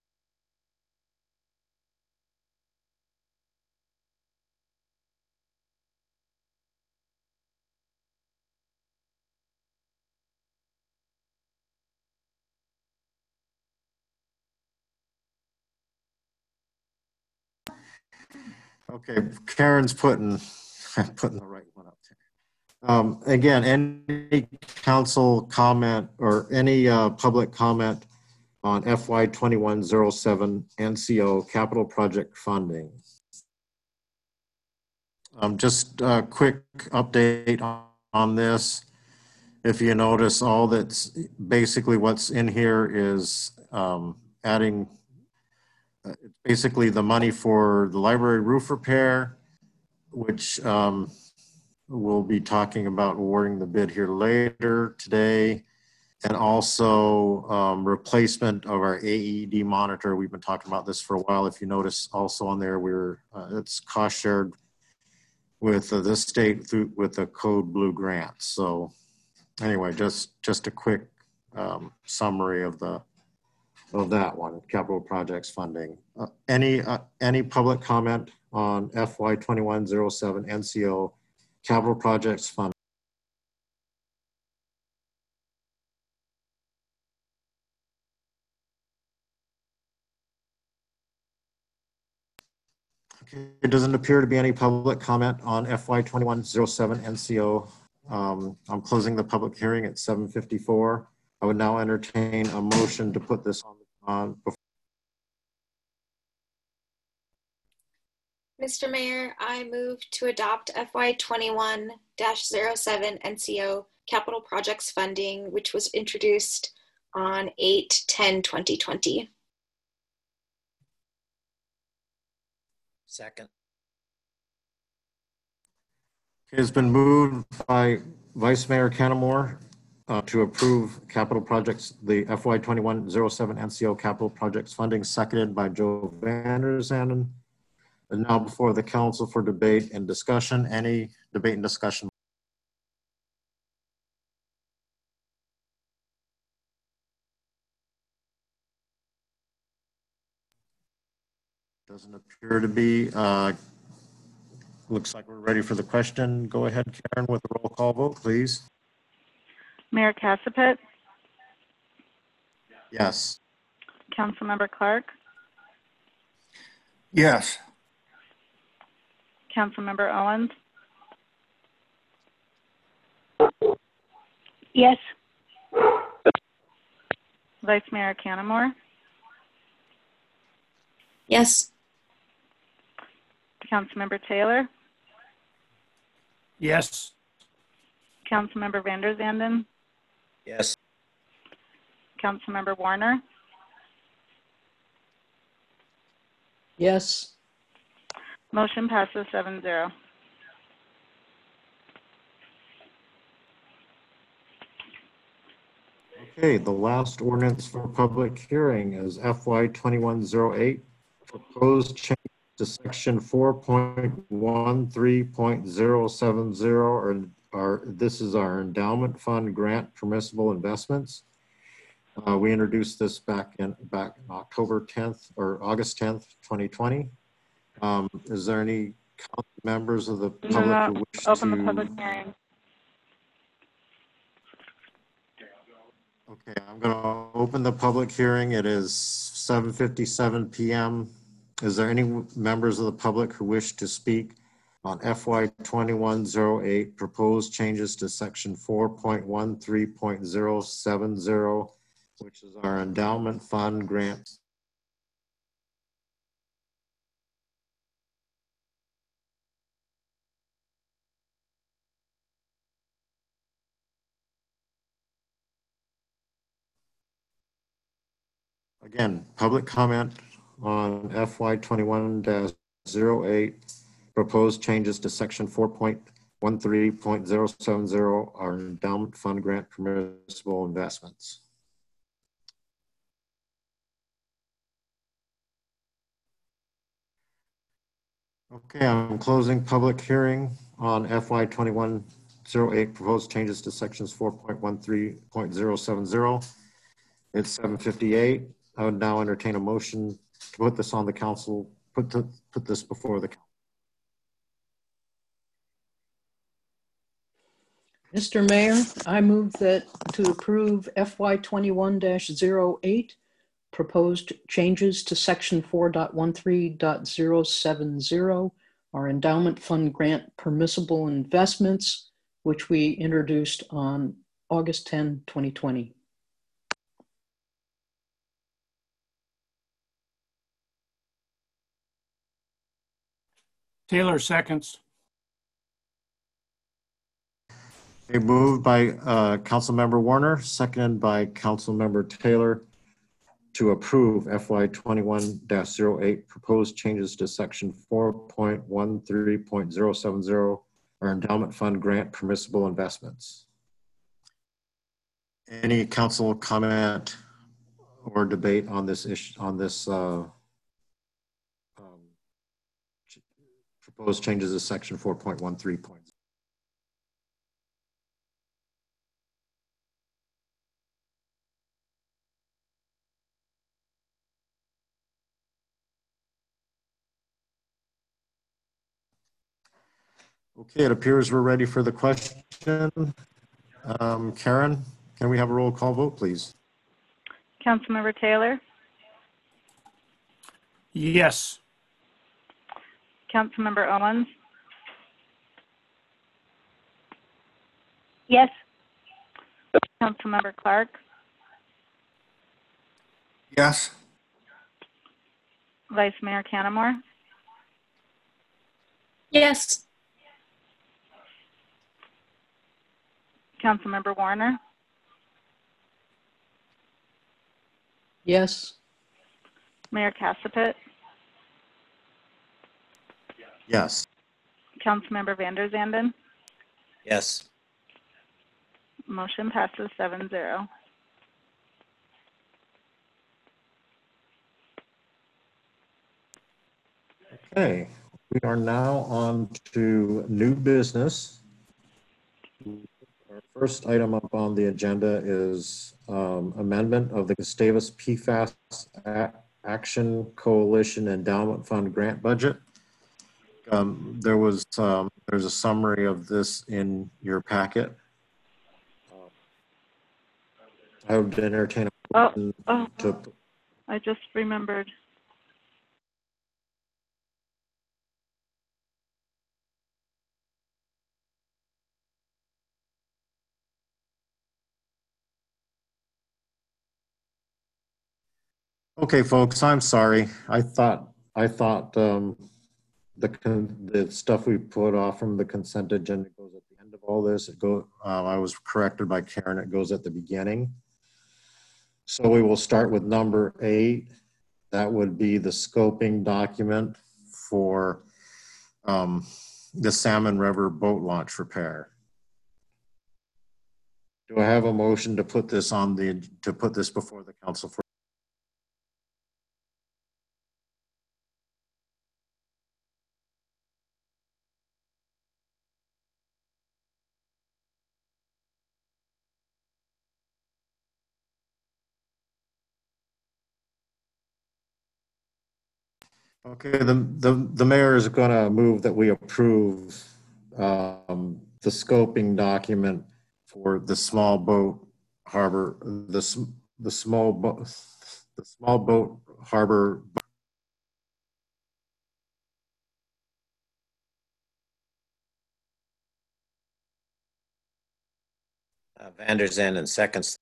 Okay, Karen's putting the right one up there. Again, any council comment or any public comment on FY21-07 NCO capital project funding? Just a quick update on this. If you notice, all that's basically what's in here is adding basically the money for the library roof repair, which we'll be talking about awarding the bid here later today, and also replacement of our AED monitor. We've been talking about this for a while. If you notice, also on there, it's cost shared with the state with the Code Blue grant. So anyway, just a quick summary of that one, capital projects funding. Any public comment on FY21-07 NCO capital projects funding? Okay, it doesn't appear to be any public comment on FY21-07 NCO. I'm closing the public hearing at 7:54. I would now entertain a motion to put this on. Mr. Mayor, I move to adopt FY21-07 NCO capital projects funding, which was introduced on 8/10/2020. Second. It has been moved by Vice Mayor Canamore to approve capital projects, the FY21-07 NCO capital projects funding, seconded by Joe Van der Zanden. And now before the council for debate and discussion. Any debate and discussion? Doesn't appear to be. Looks like we're ready for the question. Go ahead, Karen, with the roll call vote, please. Mayor Casapet, Yes. Councilmember Clark, Yes. Councilmember Owens, Yes. Vice Mayor Canamore, Yes. Councilmember Taylor, Yes. Councilmember Van der Zanden, Yes. Councilmember Warner, Yes. motion passes 7-0. Okay, the last ordinance for public hearing is FY 2108, proposed change to section 4.13.070, this is our endowment fund grant permissible investments. We introduced this back in October 10th or August 10th, 2020. Is there any members of the public who wish Open to? the public hearing. Okay, I'm going to open the public hearing. It is 7:57 p.m. Is there any members of the public who wish to speak on FY 2108 proposed changes to section 4.13.070, which is our endowment fund grant? Again, public comment on FY 21-08, proposed changes to section 4.13.070, our endowment fund grant permissible investments. Okay, I'm closing public hearing on FY 2108, proposed changes to sections 4.13.070. It's 7:58. I would now entertain a motion to put this on the council, put this before the council. Mr. Mayor, I move that to approve FY 21-08, proposed changes to section 4.13.070, our endowment fund grant permissible investments, which we introduced on August 10, 2020. Taylor seconds. Okay, moved by Councilmember Warner, seconded by Councilmember Taylor to approve FY 21-08 proposed changes to section 4.13.070, our endowment fund grant permissible investments. Any council comment or debate on this issue, on this proposed changes to section 4.13. Okay, it appears we're ready for the question. Karen, can we have a roll call vote, please? Councilmember Taylor, Yes. Councilmember Owens, Yes. Councilmember Clark, Yes. Vice Mayor Canamore, Yes. Councilmember Warner, Yes. Mayor Casapit, Yes. Councilmember Van der Zanden. Yes. Motion passes 7-0. Okay, we are now on to new business. Our first item up on the agenda is amendment of the Gustavus PFAS Action Coalition Endowment Fund grant budget. There's a summary of this in your packet. I would entertain a motion to. I just remembered. Okay, folks, I'm sorry. I thought I thought the stuff we put off from the consent agenda goes at the end of all this. I was corrected by Karen, it goes at the beginning. So we will start with number 8. That would be the scoping document for the Salmon River boat launch repair. Do I have a motion to put this before the council for? Okay, the mayor is going to move that we approve the scoping document for the small boat harbor, the small boat harbor. Vander Zanden seconds.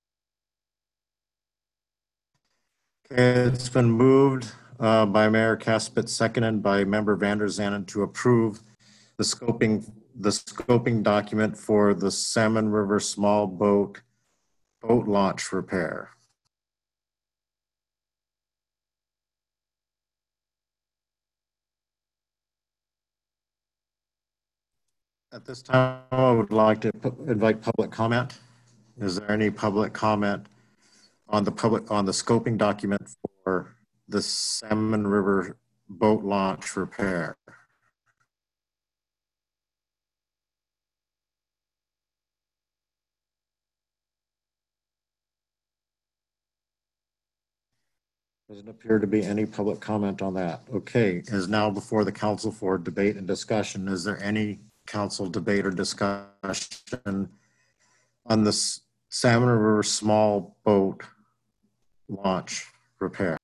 Okay, it's been moved by Mayor Caspit, seconded by Member Vander Zanden to approve the scoping document for the Salmon River small boat launch repair. At this time, I would like to invite public comment. Is there any public comment on the scoping document for the Salmon River boat launch repair? Doesn't appear to be any public comment on that. Okay, is now before the council for debate and discussion. Is there any council debate or discussion on the Salmon River small boat launch repair?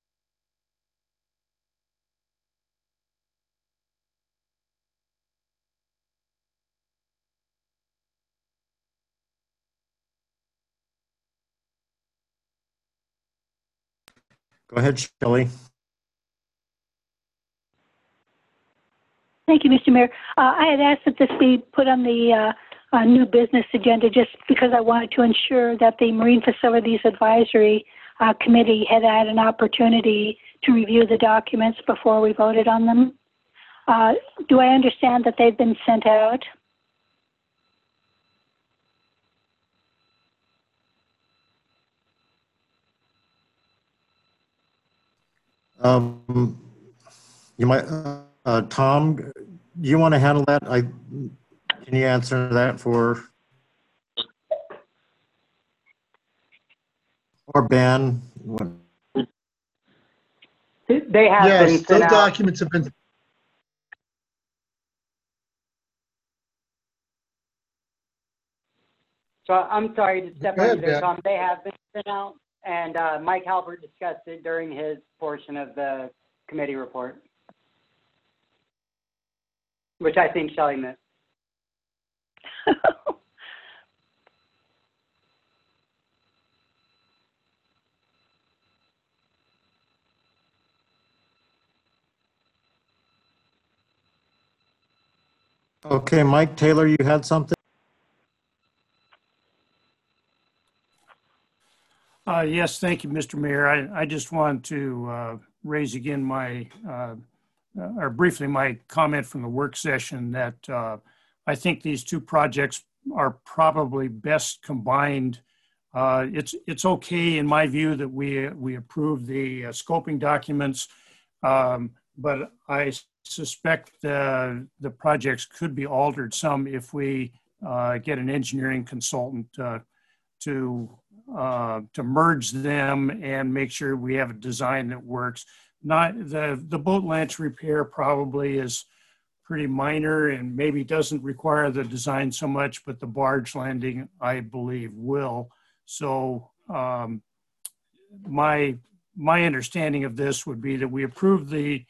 Go ahead, Shelley. Thank you, Mr. Mayor. I had asked that this be put on the new business agenda just because I wanted to ensure that the Marine Facilities Advisory Committee had had an opportunity to review the documents before we voted on them. Do I understand that they've been sent out? You might, Tom, do you want to handle that? Can you answer that for, or Ben? They have yes, been sent those out. documents have been. So I'm sorry to step Go on ahead, you there, Ben. Tom. They have been sent out, and Mike Halbert discussed it during his portion of the committee report, which I think Shelley missed. Okay, Mike Taylor, you had something? Yes, thank you, Mr. Mayor. I just want to raise again or briefly my comment from the work session that I think these two projects are probably best combined. It's okay in my view that we approve the scoping documents, but I suspect the projects could be altered some if we get an engineering consultant to merge them and make sure we have a design that works. Not the boat launch repair probably is pretty minor and maybe doesn't require the design so much, but the barge landing, I believe, will. So my understanding of this would be that we approve the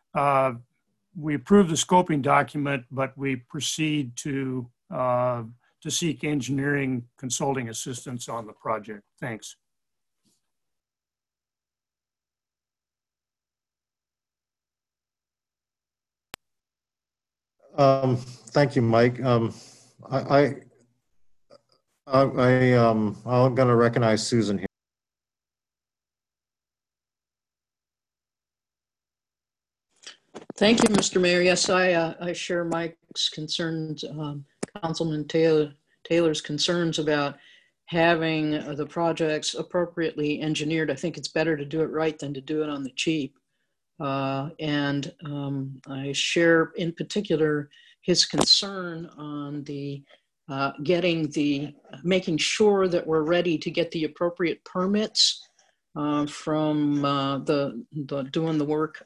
scoping document, but we proceed to seek engineering consulting assistance on the project. Thanks. Thank you, Mike. I'm going to recognize Susan here. Thank you, Mr. Mayor. Yes, I share Mike's concerns, Councilman Taylor's concerns about having the projects appropriately engineered. I think it's better to do it right than to do it on the cheap. And I share in particular his concern on the making sure that we're ready to get the appropriate permits from the doing the work.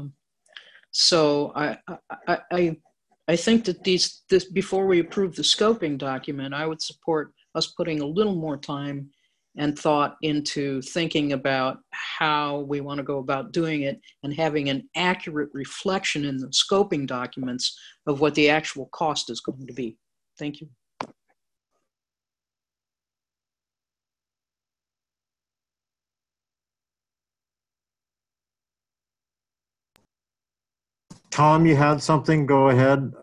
So I think that this before we approve the scoping document, I would support us putting a little more time and thought into thinking about how we want to go about doing it and having an accurate reflection in the scoping documents of what the actual cost is going to be. Thank you. Tom, you had something? Go ahead.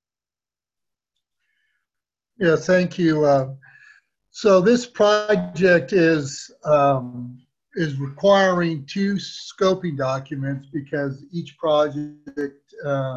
Yeah, thank you. So this project is requiring two scoping documents because each project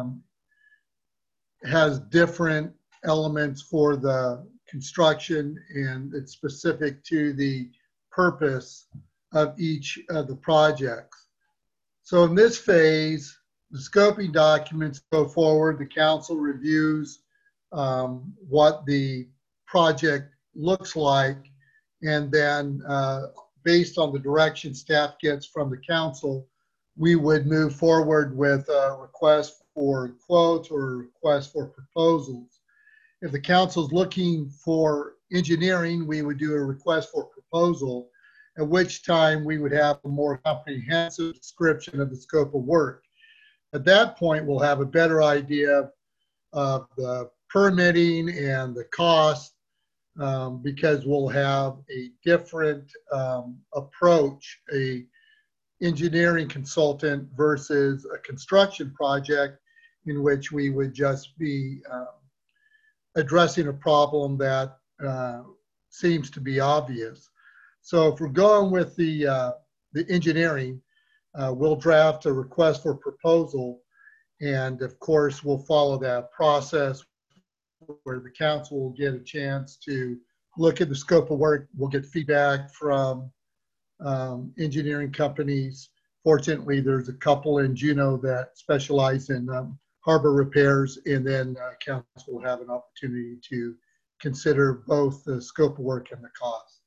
has different elements for the construction, and it's specific to the purpose of each of the projects. So in this phase, the scoping documents go forward, the council reviews what the project looks like, and then based on the direction staff gets from the council, we would move forward with a request for quotes or a request for proposals. If the council's looking for engineering, we would do a request for proposal, at which time we would have a more comprehensive description of the scope of work. At that point, we'll have a better idea of the permitting and the cost, because we'll have a different approach, a engineering consultant versus a construction project in which we would just be addressing a problem that seems to be obvious. So if we're going with the engineering, we'll draft a request for proposal, and of course we'll follow that process where the council will get a chance to look at the scope of work. We'll get feedback from engineering companies. Fortunately, there's a couple in Juneau that specialize in harbor repairs, and then council will have an opportunity to consider both the scope of work and the cost.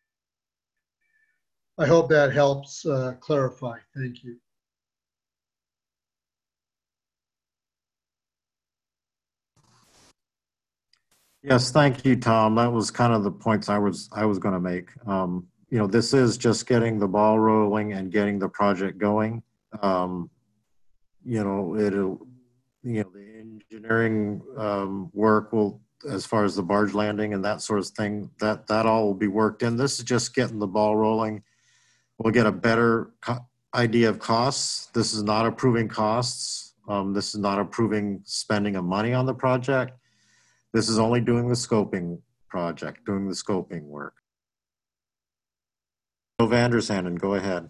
I hope that helps clarify. Thank you. Yes, thank you, Tom. That was kind of the points I was going to make. You know, this is just getting the ball rolling and getting the project going. You know, the engineering work will, as far as the barge landing and that sort of thing, that all will be worked in. This is just getting the ball rolling. We'll get a better idea of costs. This is not approving costs. This is not approving spending of money on the project. This is only doing the scoping project, doing the scoping work. Joe Vandersanden, go ahead.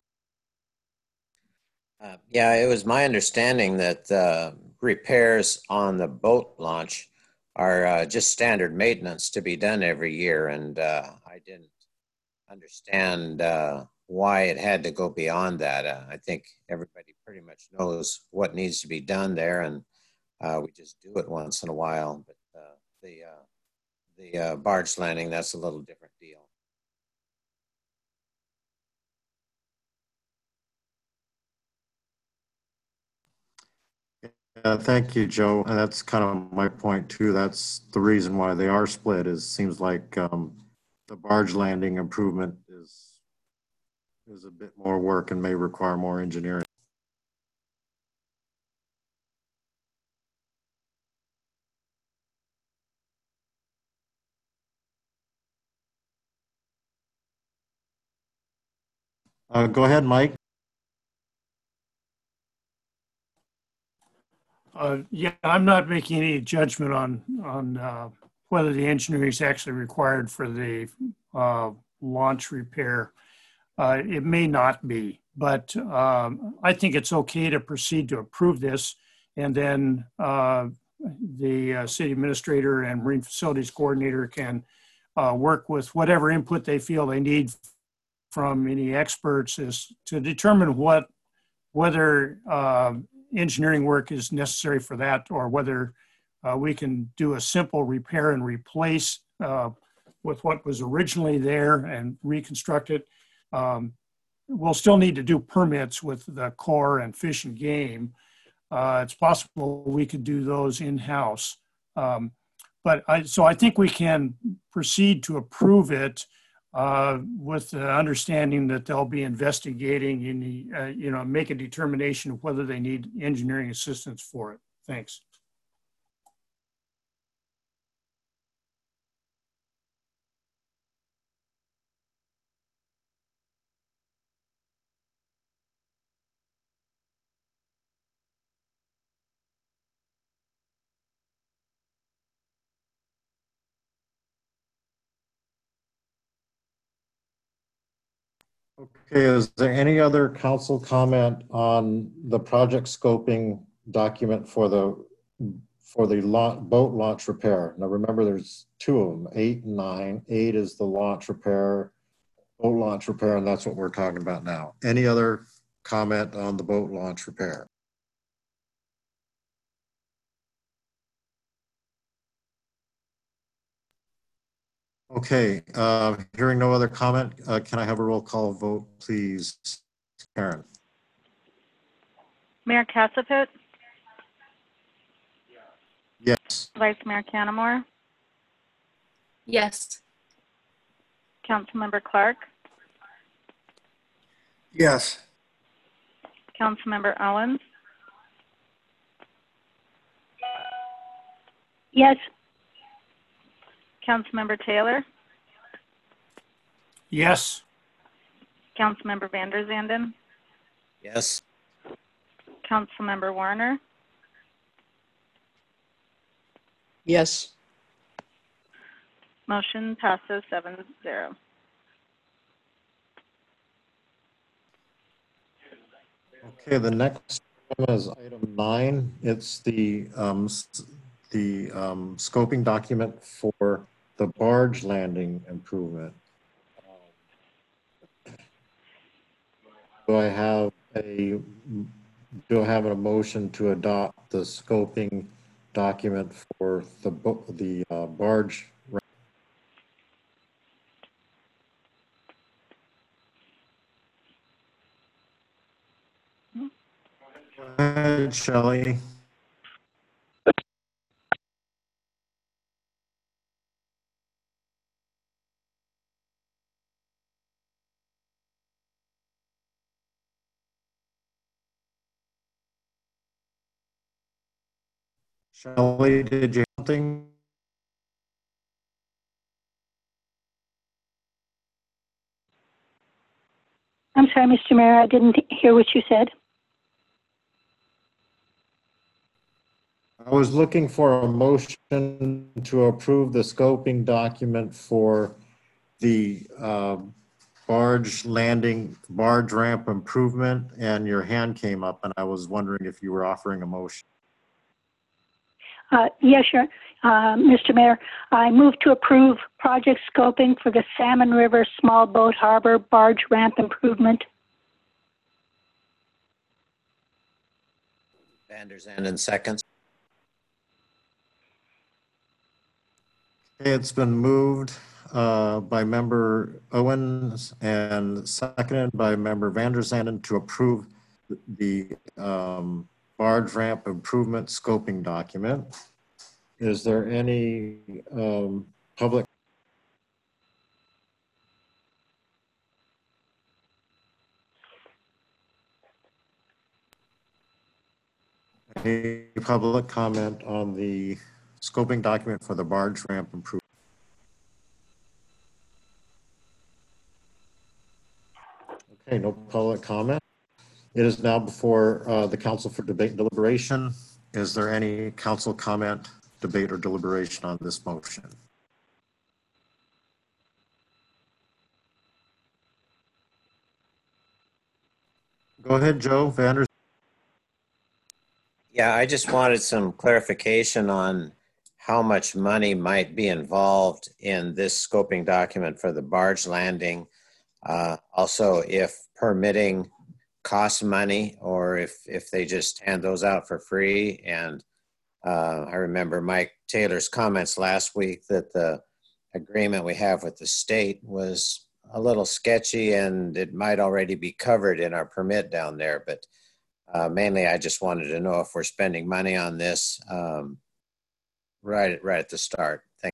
Yeah, it was my understanding that repairs on the boat launch are just standard maintenance to be done every year, and I didn't understand why it had to go beyond that. I think everybody pretty much knows what needs to be done there, and we just do it once in a while. But the barge landing, that's a little different deal. Thank you, Joe. And that's kind of my point too. That's the reason why they are split. Is seems like the barge landing improvement is a bit more work and may require more engineering. Go ahead, Mike. Yeah, I'm not making any judgment on whether the engineering is actually required for the launch repair. It may not be, but I think it's okay to proceed to approve this, and then the city administrator and marine facilities coordinator can work with whatever input they feel they need from any experts is to determine whether engineering work is necessary for that, or whether we can do a simple repair and replace with what was originally there and reconstruct it. We'll still need to do permits with the Corps and Fish and Game. It's possible we could do those in-house. So I think we can proceed to approve it with the understanding that they'll be investigating and make a determination of whether they need engineering assistance for it. Thanks. Okay, is there any other council comment on the project scoping document for the boat launch repair? Now remember, there's two of them, 8 and 9. 8 is the launch repair, boat launch repair, and that's what we're talking about now. Any other comment on the boat launch repair? Okay, hearing no other comment, can I have a roll call vote, please? Karen. Mayor Casapit, Yes. Vice Mayor Canamore, Yes. Councilmember Clark, Yes. Councilmember Owens, Yes. Councilmember Taylor, Yes. Councilmember Vander Zanden, Yes. Councilmember Warner, Yes. motion passes 7-0. Okay, the next item is item 9. It's the scoping document for the barge landing improvement. Do I have a motion to adopt the scoping document for the barge? Go ahead, Shelley. Shelley, did you have something? I'm sorry, Mr. Mayor, I didn't hear what you said. I was looking for a motion to approve the scoping document for the barge ramp improvement, and your hand came up, and I was wondering if you were offering a motion. Yeah, sure. Mr. Mayor, I move to approve project scoping for the Salmon River Small Boat Harbor barge ramp improvement. Vander Zanden seconds. Okay, it's been moved by member Owens and seconded by member Vander Zanden to approve the barge ramp improvement scoping document. Is there any public? Any public comment on the scoping document for the barge ramp improvement? Okay, no public comment. It is now before the council for debate and deliberation. Is there any council comment, debate, or deliberation on this motion? Go ahead, Joe Vanders. Yeah, I just wanted some clarification on how much money might be involved in this scoping document for the barge landing. Also, if permitting costs money or if they just hand those out for free. And I remember Mike Taylor's comments last week that the agreement we have with the state was a little sketchy and it might already be covered in our permit down there. But mainly, I just wanted to know if we're spending money on this right at the start. Thank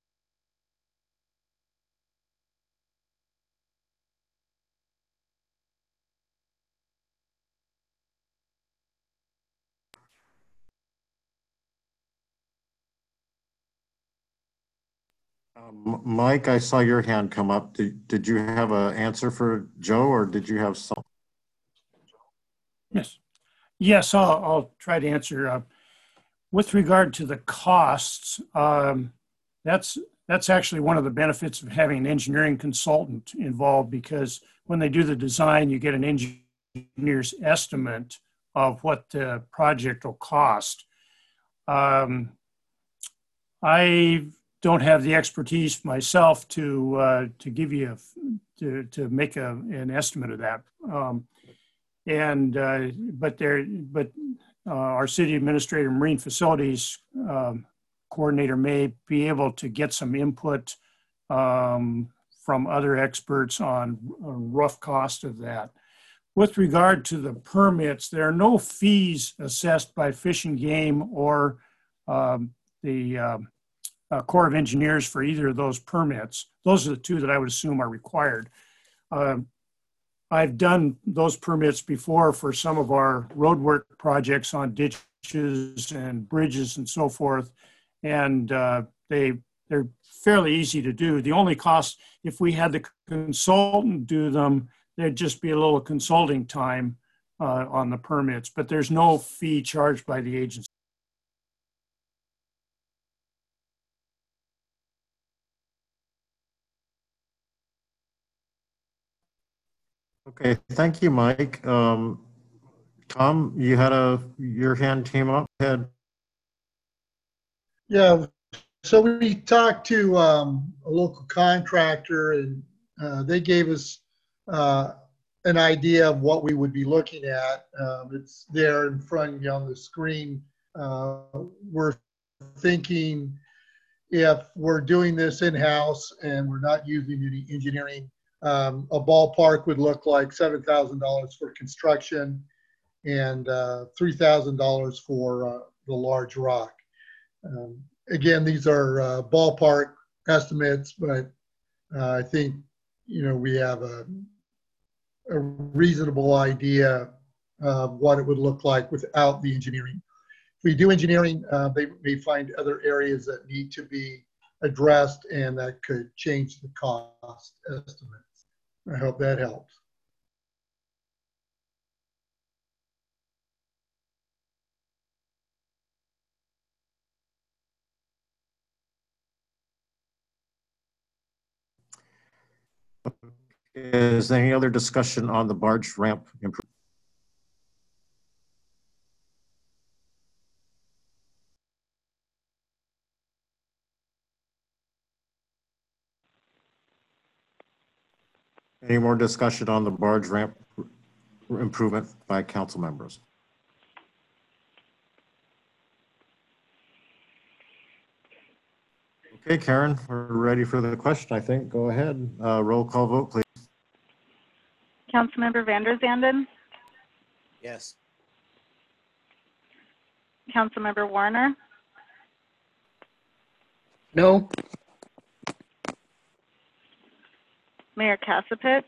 Mike, I saw your hand come up. Did you have an answer for Joe, or did you have some? Yes. Yes, I'll try to answer. With regard to the costs, that's actually one of the benefits of having an engineering consultant involved, because when they do the design, you get an engineer's estimate of what the project will cost. I don't have the expertise myself to give you to make an estimate of that. But our city administrator, marine facilities coordinator may be able to get some input from other experts on rough cost of that. With regard to the permits, there are no fees assessed by Fish and Game or the Corps of Engineers for either of those permits. Those are the two that I would assume are required. I've done those permits before for some of our roadwork projects on ditches and bridges and so forth, and they're fairly easy to do. The only cost, if we had the consultant do them, there'd just be a little consulting time on the permits, but there's no fee charged by the agency. Okay, thank you, Mike. Tom, you had your hand came up. Head. Yeah, so we talked to a local contractor, and they gave us an idea of what we would be looking at. It's there in front of you on the screen. We're thinking, if we're doing this in-house and we're not using any engineering, a ballpark would look like $7,000 for construction and $3,000 for the large rock. Again, these are ballpark estimates, but I think, we have a reasonable idea of what it would look like without the engineering. If we do engineering, they may find other areas that need to be addressed, and that could change the cost estimates. I hope that helps. Is there any other discussion on the barge ramp improvement? Any more discussion on the barge ramp improvement by council members? Okay, Karen, we're ready for the question, I think. Go ahead. Roll call vote, please. Councilmember Vander Zanden, Yes. Councilmember Warner, No. Mayor Casapit,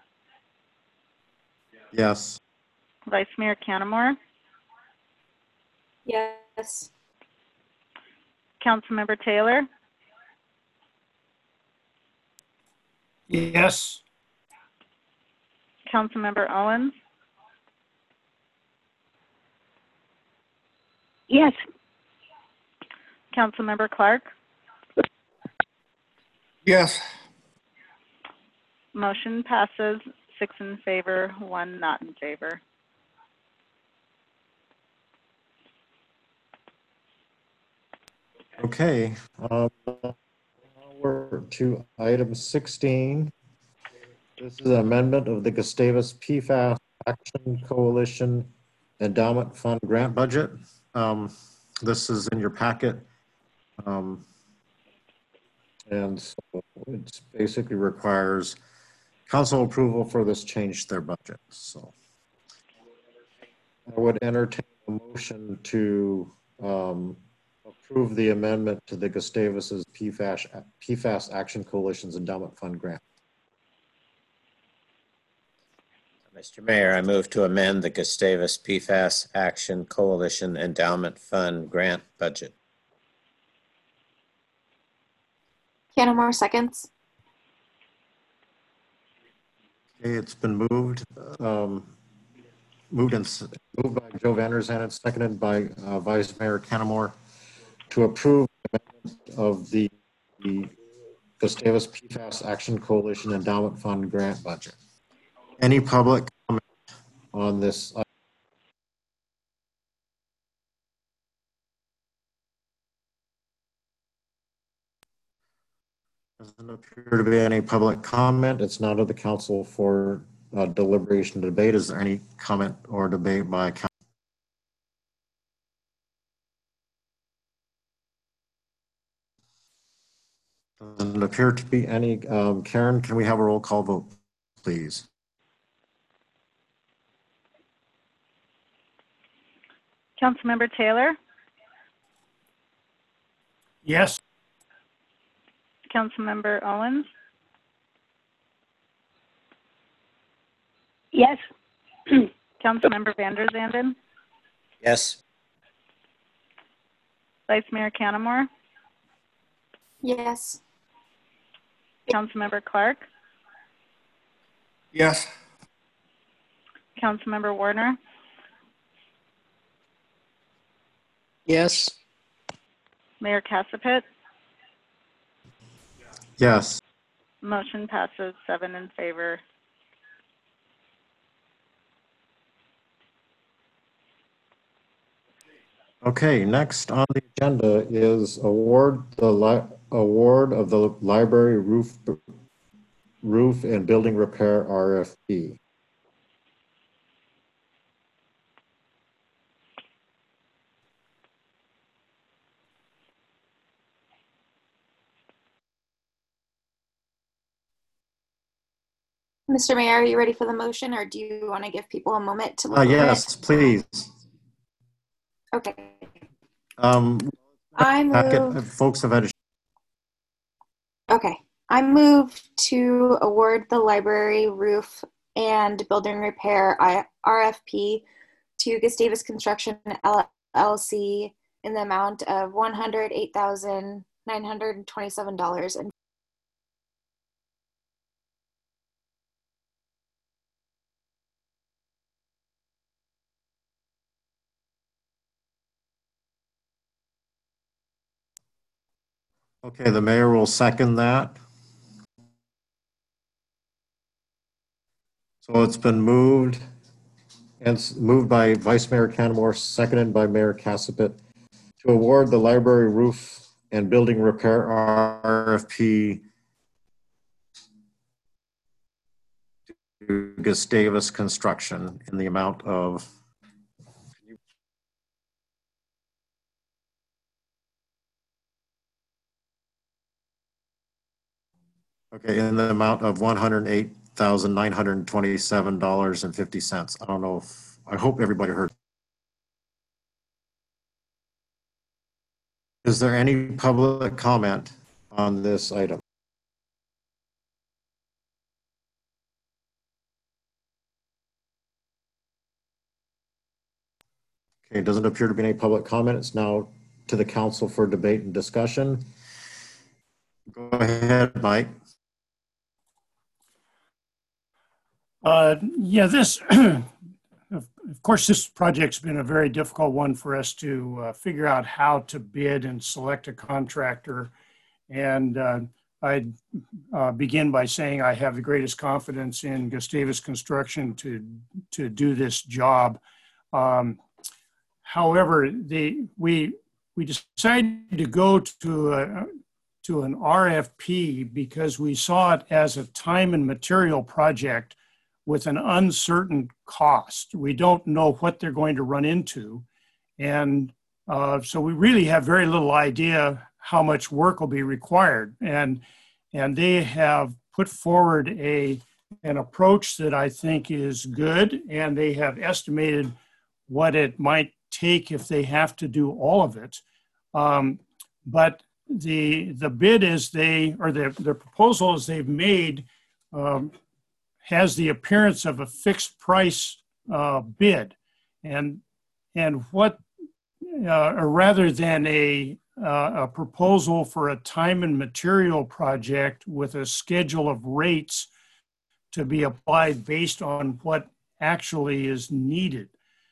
Yes. Vice Mayor Canamore, Yes. Councilmember Taylor, Yes. Councilmember Owens, Yes. Councilmember Clark. Yes. Motion passes 6 in favor, 1 not in favor. Okay, we're to item 16. This is an amendment of the Gustavus PFAS Action Coalition Endowment Fund grant budget. This is in your packet. And so it basically requires council approval for this change to their budget. So I would entertain a motion to approve the amendment to the Gustavus's PFAS Action Coalition's Endowment Fund grant. Mr. Mayor, I move to amend the Gustavus PFAS Action Coalition Endowment Fund grant budget. Canamore seconds. Okay, it's been moved by Joe Vander Zand and seconded by Vice Mayor Canamore to approve the amendment of the Gustavus PFAS Action Coalition Endowment Fund grant budget. Any public comment on this? Doesn't appear to be any public comment. It's now to the council for deliberation and debate. Is there any comment or debate by council? Doesn't appear to be any. Karen, can we have a roll call vote, please? Councilmember Taylor. Yes. Councilmember Owens. Yes. Councilmember Vander Zanden. Yes. Vice Mayor Canamore. Yes. Councilmember Clark. Yes. Councilmember Warner. Yes. Mayor Casapit. Yes. Motion passes 7 in favor. Okay, next on the agenda is award of the library roof and building repair RFP. Mr. Mayor, are you ready for the motion, or do you want to give people a moment to look over Yes, it? please. Okay. I move. Folks have had a. Okay. I move to award the library roof and building repair RFP to Gustavus Construction LLC in the amount of $108,927. Okay, the mayor will second that. So it's been moved, and it's moved by Vice Mayor Canamore, seconded by Mayor Casapit, to award the library roof and building repair RFP to Gustavus Construction in the amount of $108,927.50. I don't know if, I hope everybody heard. Is there any public comment on this item? Okay, it doesn't appear to be any public comment. It's now to the council for debate and discussion. Go ahead, Mike. Yeah, this of course, this project's been a very difficult one for us to figure out how to bid and select a contractor. And I'd begin by saying I have the greatest confidence in Gustavus Construction to do this job. However, we decided to go to an RFP because we saw it as a time and material project with an uncertain cost. We don't know what they're going to run into. And so we really have very little idea how much work will be required. And they have put forward an approach that I think is good, and they have estimated what it might take if they have to do all of it. But the bid the proposal as they've made has the appearance of a fixed price bid, and what rather than a proposal for a time and material project with a schedule of rates to be applied based on what actually is needed.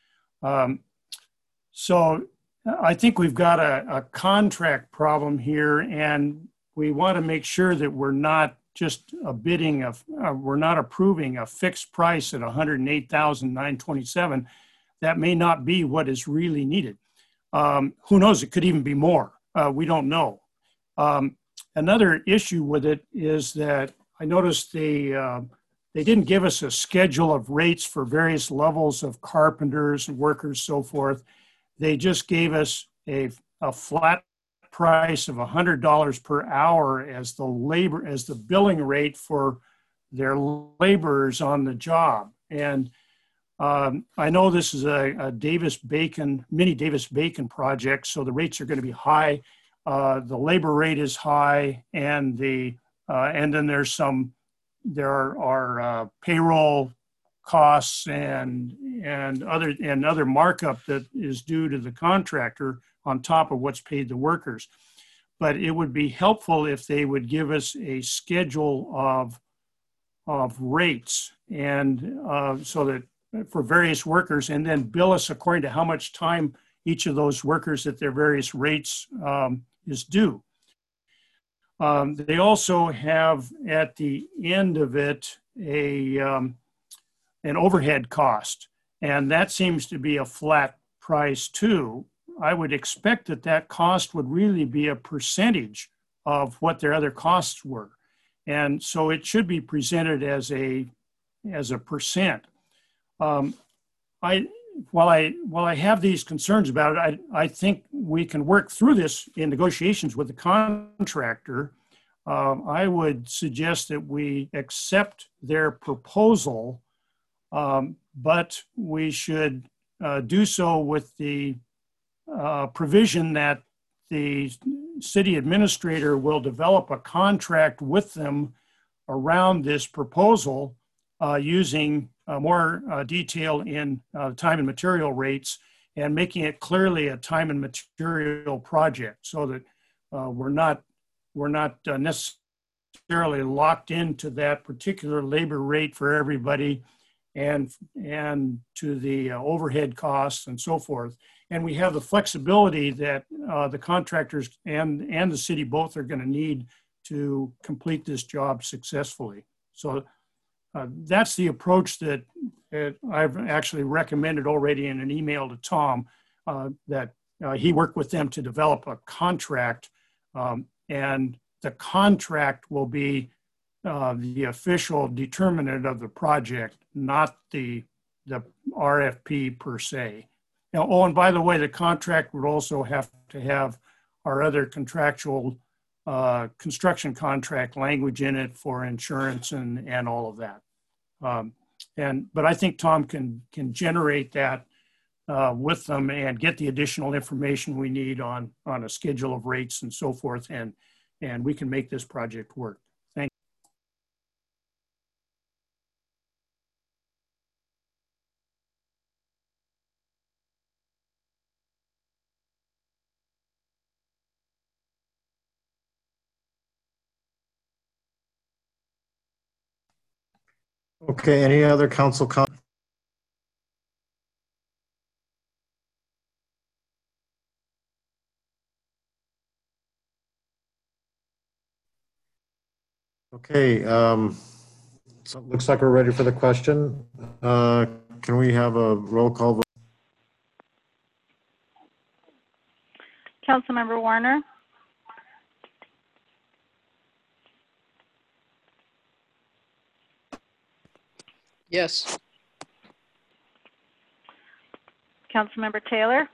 So I think we've got a contract problem here, and we want to make sure that we're not just we're not approving a fixed price at $108,927. That may not be what is really needed. Who knows? It could even be more. We don't know. Another issue with it is that I noticed they didn't give us a schedule of rates for various levels of carpenters and workers, so forth. They just gave us a flat price of $100 per hour as the billing rate for their laborers on the job. And I know this is a mini Davis Bacon project, so the rates are going to be high. The labor rate is high, and then there are payroll costs and other markup that is due to the contractor on top of what's paid the workers. But it would be helpful if they would give us a schedule of rates, and so that for various workers, and then bill us according to how much time each of those workers at their various rates is due. They also have at the end of it an overhead cost, and that seems to be a flat price too. I would expect that cost would really be a percentage of what their other costs were. And so it should be presented as a percent. While I have these concerns about it, I think we can work through this in negotiations with the contractor. I would suggest that we accept their proposal, but we should do so with the provision that the city administrator will develop a contract with them around this proposal using more detail in time and material rates, and making it clearly a time and material project, so that we're not necessarily locked into that particular labor rate for everybody, and to the overhead costs and so forth. And we have the flexibility that the contractors and the city both are going to need to complete this job successfully. So that's the approach that I've actually recommended already in an email to Tom, that he worked with them to develop a contract, and the contract will be the official determinant of the project, not the RFP per se. Now, oh, and by the way, the contract would also have to have our other contractual construction contract language in it for insurance and all of that. But I think Tom can generate that with them and get the additional information we need on a schedule of rates and so forth, and we can make this project work. Thank you. Okay, any other council comments? Okay, so it looks like we're ready for the question. Can we have a roll call vote? Councilmember Warner, Yes. Councilmember Taylor,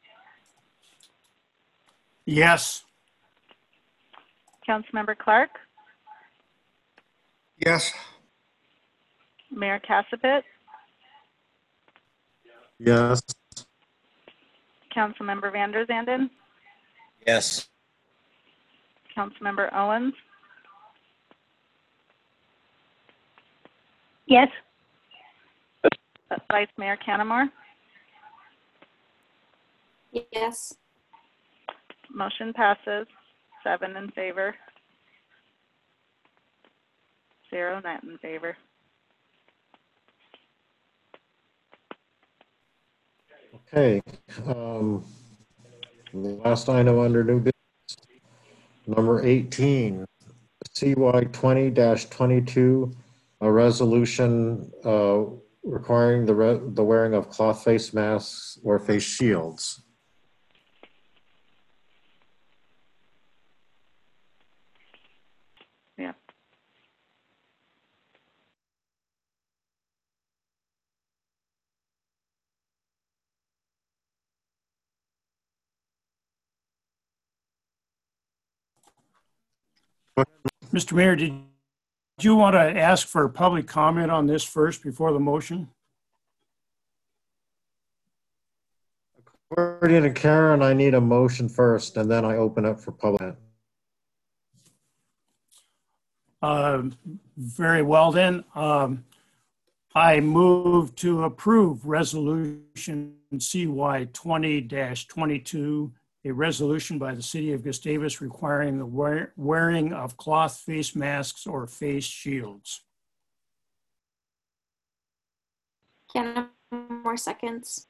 Yes. Councilmember Clark, Yes. Mayor Casapit, Yes. Councilmember Van der Zanden, Yes. Councilmember Owens, Yes. Vice Mayor Canamore. Yes. Motion passes, 7 in favor, 0 not in favor. Okay. The last item under new business, number 18, CY 20-22, a resolution requiring the wearing of cloth face masks or face shields. Yeah. Mr. Mayor, did you want to ask for public comment on this first before the motion? According to Karen, I need a motion first, and then I open up for public. Very well then. I move to approve resolution CY 20-22, a resolution by the city of Gustavus requiring the wearing of cloth face masks or face shields. Can I have more seconds?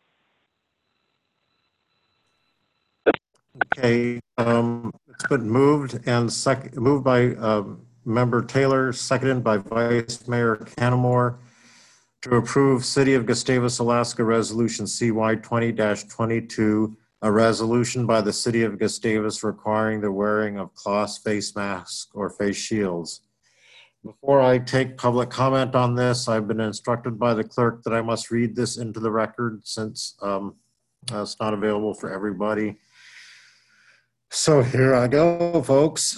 Okay, it's been moved and moved by Member Taylor, seconded by Vice Mayor Canamore, to approve City of Gustavus, Alaska Resolution CY 20-22, a resolution by the City of Gustavus requiring the wearing of cloth face masks or face shields. Before I take public comment on this, I've been instructed by the clerk that I must read this into the record since it's not available for everybody. So here I go, folks.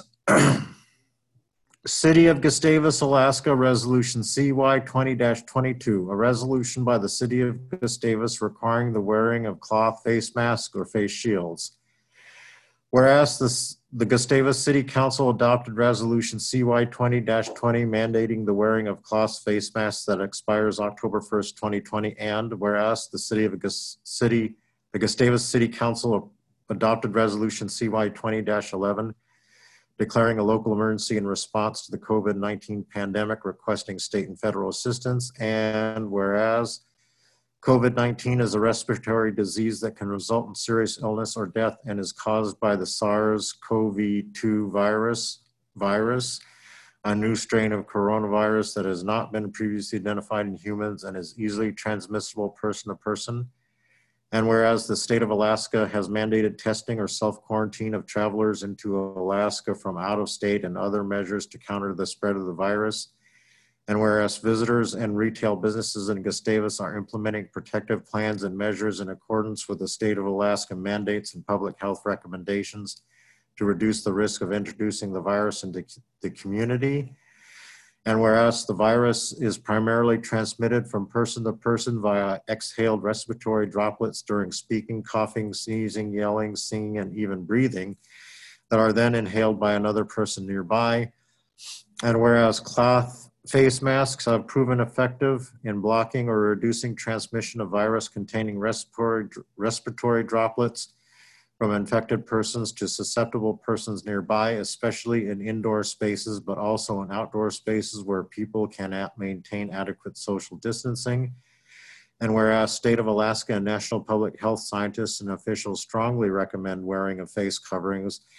City of Gustavus, Alaska, Resolution CY 20-22, a resolution by the City of Gustavus requiring the wearing of cloth face masks or face shields. Whereas the Gustavus City Council adopted Resolution CY 20-20 mandating the wearing of cloth face masks that expires October 1st, 2020, and whereas the Gustavus City Council adopted Resolution CY 20-11 declaring a local emergency in response to the COVID-19 pandemic, requesting state and federal assistance, and whereas COVID-19 is a respiratory disease that can result in serious illness or death and is caused by the SARS-CoV-2 virus, a new strain of coronavirus that has not been previously identified in humans and is easily transmissible person to person. And whereas the state of Alaska has mandated testing or self-quarantine of travelers into Alaska from out of state and other measures to counter the spread of the virus. And whereas visitors and retail businesses in Gustavus are implementing protective plans and measures in accordance with the state of Alaska mandates and public health recommendations to reduce the risk of introducing the virus into the community. And whereas the virus is primarily transmitted from person to person via exhaled respiratory droplets during speaking, coughing, sneezing, yelling, singing, and even breathing that are then inhaled by another person nearby. And whereas cloth face masks have proven effective in blocking or reducing transmission of virus containing respiratory droplets from infected persons to susceptible persons nearby, especially in indoor spaces, but also in outdoor spaces where people cannot maintain adequate social distancing. And whereas State of Alaska and national public health scientists and officials strongly recommend wearing of face coverings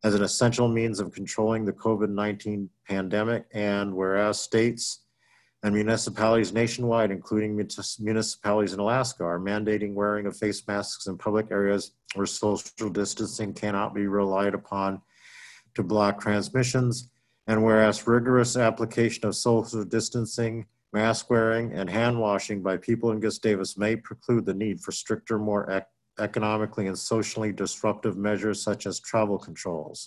as an essential means of controlling the COVID-19 pandemic, and whereas states and municipalities nationwide, including municipalities in Alaska, are mandating wearing of face masks in public areas where social distancing cannot be relied upon to block transmissions, and whereas rigorous application of social distancing, mask wearing, and hand washing by people in Gustavus may preclude the need for stricter, more economically and socially disruptive measures such as travel controls.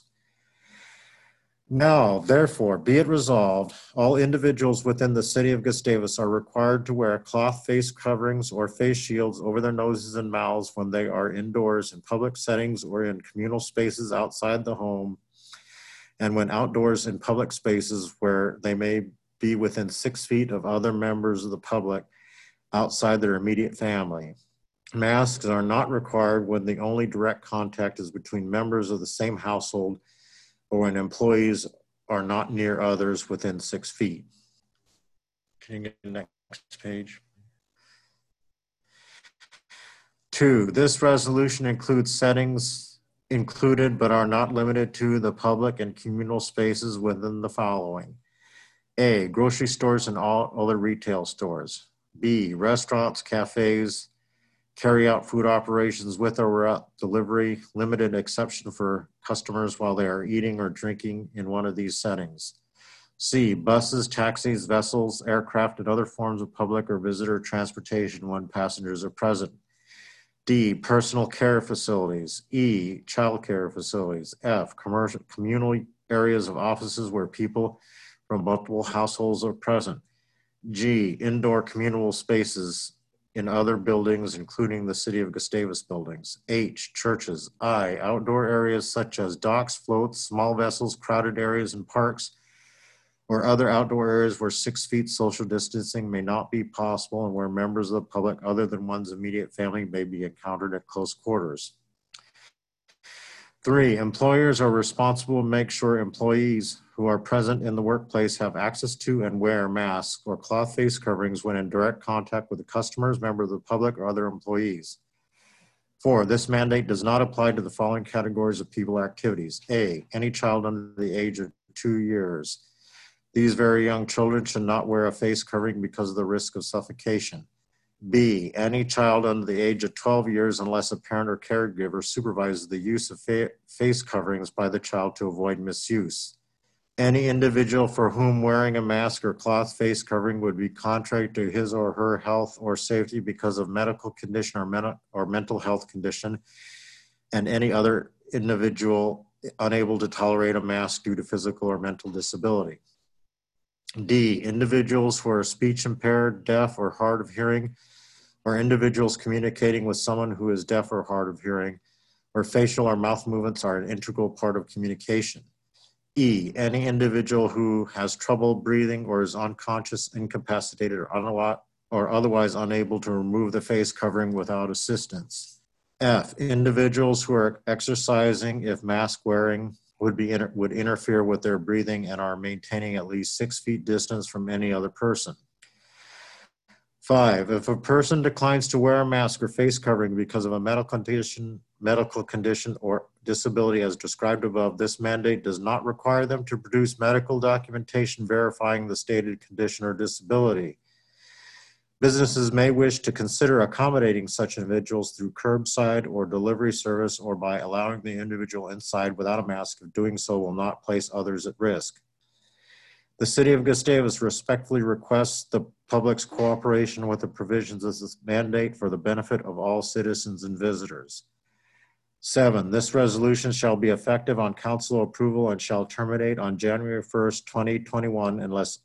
Now, therefore, be it resolved, all individuals within the city of Gustavus are required to wear cloth face coverings or face shields over their noses and mouths when they are indoors in public settings or in communal spaces outside the home, and when outdoors in public spaces where they may be within 6 feet of other members of the public outside their immediate family. Masks are not required when the only direct contact is between members of the same household or when employees are not near others within 6 feet. Can you get the next page? 2, this resolution includes settings included but are not limited to the public and communal spaces within the following. A, grocery stores and all other retail stores. B, restaurants, cafes, carry out food operations with or without delivery, limited exception for customers while they are eating or drinking in one of these settings. C, buses, taxis, vessels, aircraft, and other forms of public or visitor transportation when passengers are present. D, personal care facilities. E, child care facilities. F, commercial communal areas of offices where people from multiple households are present. G, indoor communal spaces in other buildings, including the City of Gustavus buildings. H, churches. I, outdoor areas such as docks, floats, small vessels, crowded areas and parks, or other outdoor areas where 6 feet social distancing may not be possible and where members of the public other than one's immediate family may be encountered at close quarters. 3, employers are responsible to make sure employees who are present in the workplace have access to and wear masks or cloth face coverings when in direct contact with the customers, members of the public, or other employees. 4, this mandate does not apply to the following categories of people or activities. A, any child under the age of 2 years. These very young children should not wear a face covering because of the risk of suffocation. B, any child under the age of 12 years unless a parent or caregiver supervises the use of face coverings by the child to avoid misuse. Any individual for whom wearing a mask or cloth face covering would be contrary to his or her health or safety because of medical condition or mental health condition, and any other individual unable to tolerate a mask due to physical or mental disability. D, individuals who are speech impaired, deaf, or hard of hearing, or individuals communicating with someone who is deaf or hard of hearing, where facial or mouth movements are an integral part of communication. E, any individual who has trouble breathing or is unconscious, incapacitated, or otherwise unable to remove the face covering without assistance. F, individuals who are exercising if mask wearing would interfere with their breathing and are maintaining at least 6 feet distance from any other person. 5, if a person declines to wear a mask or face covering because of a medical condition or disability as described above, this mandate does not require them to produce medical documentation verifying the stated condition or disability. Businesses may wish to consider accommodating such individuals through curbside or delivery service or by allowing the individual inside without a mask. If doing so will not place others at risk. The City of Gustavus respectfully requests the public's cooperation with the provisions of this mandate for the benefit of all citizens and visitors. 7, this resolution shall be effective on council approval and shall terminate on January 1st, 2021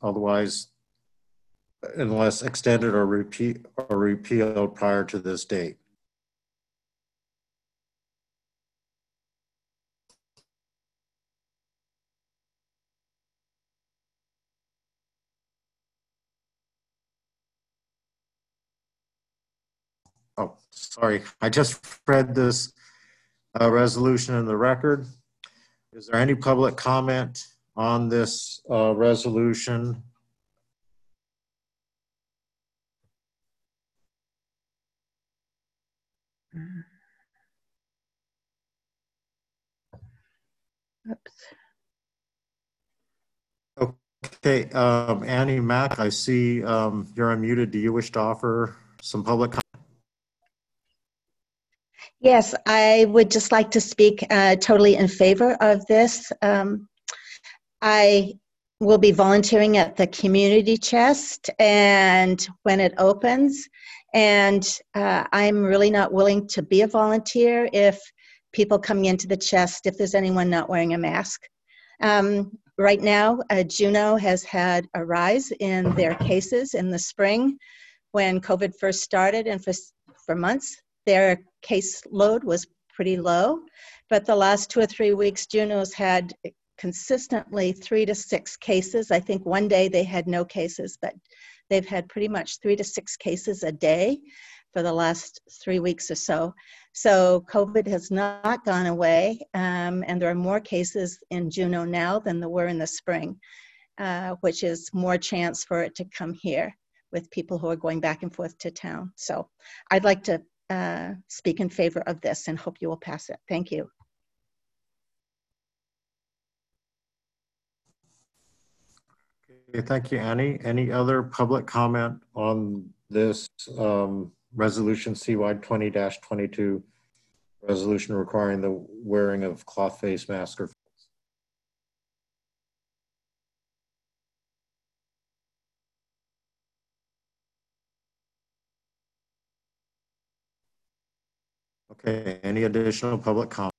unless extended or repealed prior to this date. Oh, sorry, I just read this resolution in the record. Is there any public comment on this resolution? Oops. Okay, Annie Mack, I see you're unmuted. Do you wish to offer some public comment? Yes, I would just like to speak totally in favor of this. I will be volunteering at the Community Chest and when it opens, and I'm really not willing to be a volunteer if people coming into the chest, if there's anyone not wearing a mask. Right now, Juneau has had a rise in their cases in the spring when COVID first started, and for months, their caseload was pretty low. But the last 2 or 3 weeks, Juneau's had consistently 3 to 6 cases. I think one day they had no cases, but they've had pretty much 3 to 6 cases a day for the last 3 weeks or so. So COVID has not gone away, and there are more cases in Juneau now than there were in the spring, which is more chance for it to come here with people who are going back and forth to town. So I'd like to speak in favor of this and hope you will pass it. Thank you. Okay, thank you, Annie. Any other public comment on this resolution CY 20-22, resolution requiring the wearing of cloth face mask or okay, any additional public comment?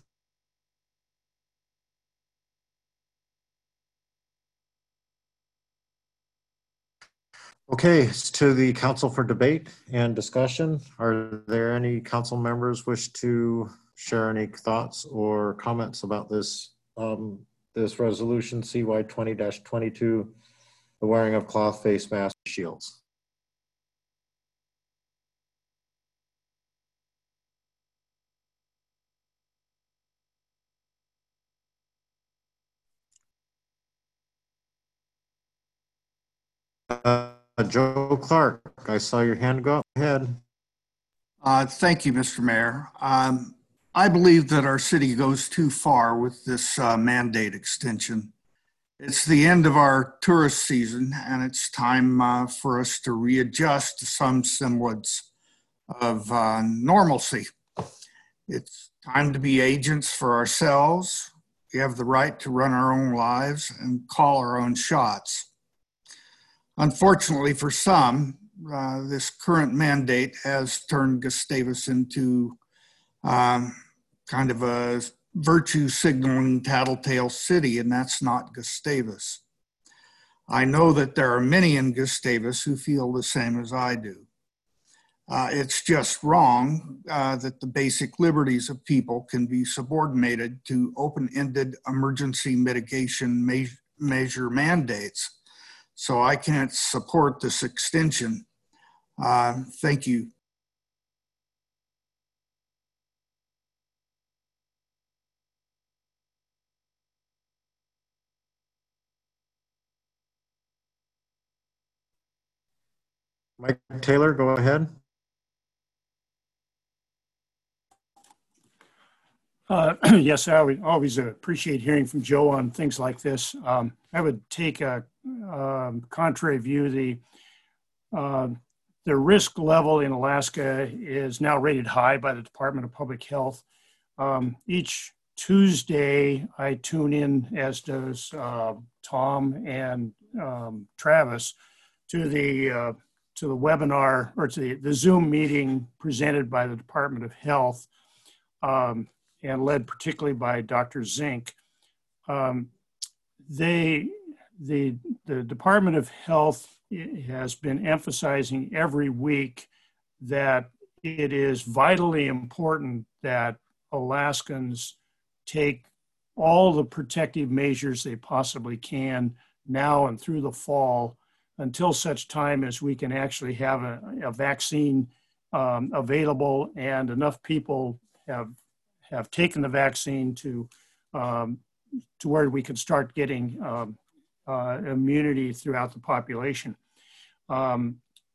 Okay, it's to the council for debate and discussion. Are there any council members wish to share any thoughts or comments about this this resolution CY 20-22, the wearing of cloth face masks and shields? Joe Clark, I saw your hand go up. Go ahead. Thank you, Mr. Mayor. I believe that our city goes too far with this mandate extension. It's the end of our tourist season, and it's time for us to readjust to some semblance of normalcy. It's time to be agents for ourselves. We have the right to run our own lives and call our own shots. Unfortunately for some, this current mandate has turned Gustavus into kind of a virtue signaling tattletale city, and that's not Gustavus. I know that there are many in Gustavus who feel the same as I do. It's just wrong that the basic liberties of people can be subordinated to open-ended emergency mitigation measure mandates. So I can't support this extension. Thank you. Mike Taylor, go ahead. Yes, I would always appreciate hearing from Joe on things like this. I would take a contrary view. The risk level in Alaska is now rated high by the Department of Public Health. Each Tuesday, I tune in, as does Tom and Travis, to the webinar or to the Zoom meeting presented by the Department of Health. And led particularly by Dr. Zink. The Department of Health has been emphasizing every week that it is vitally important that Alaskans take all the protective measures they possibly can now and through the fall until such time as we can actually have a vaccine available and enough people have taken the vaccine to where we can start getting immunity throughout the population. I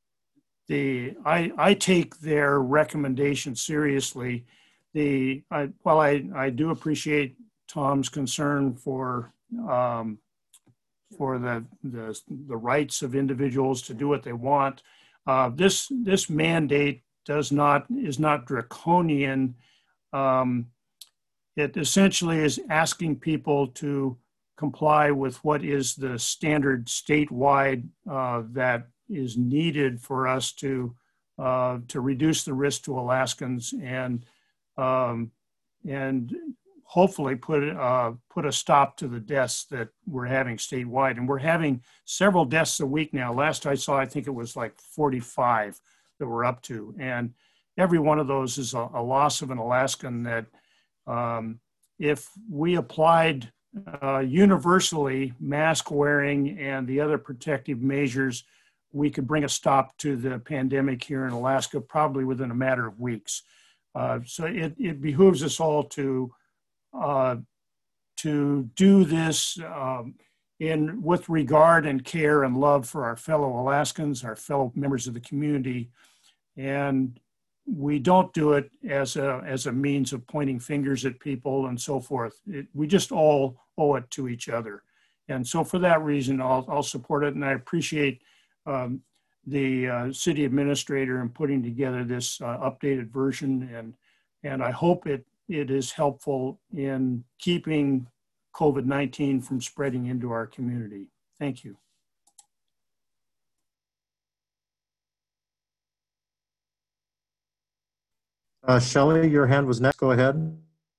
take their recommendation seriously. While I do appreciate Tom's concern for the rights of individuals to do what they want. This mandate is not draconian. It essentially is asking people to comply with what is the standard statewide that is needed for us to reduce the risk to Alaskans and hopefully put a stop to the deaths that we're having statewide. And we're having several deaths a week now. Last I saw, I think it was like 45 that we're up to. And every one of those is a loss of an Alaskan that if we applied universally mask wearing and the other protective measures, we could bring a stop to the pandemic here in Alaska probably within a matter of weeks. So it behooves us all to do this with regard and care and love for our fellow Alaskans, our fellow members of the community. And we don't do it as a means of pointing fingers at people and so forth. We just all owe it to each other. And so for that reason, I'll support it. And I appreciate the city administrator in putting together this updated version. And I hope it is helpful in keeping COVID-19 from spreading into our community. Thank you. Shelley, your hand was next. Go ahead.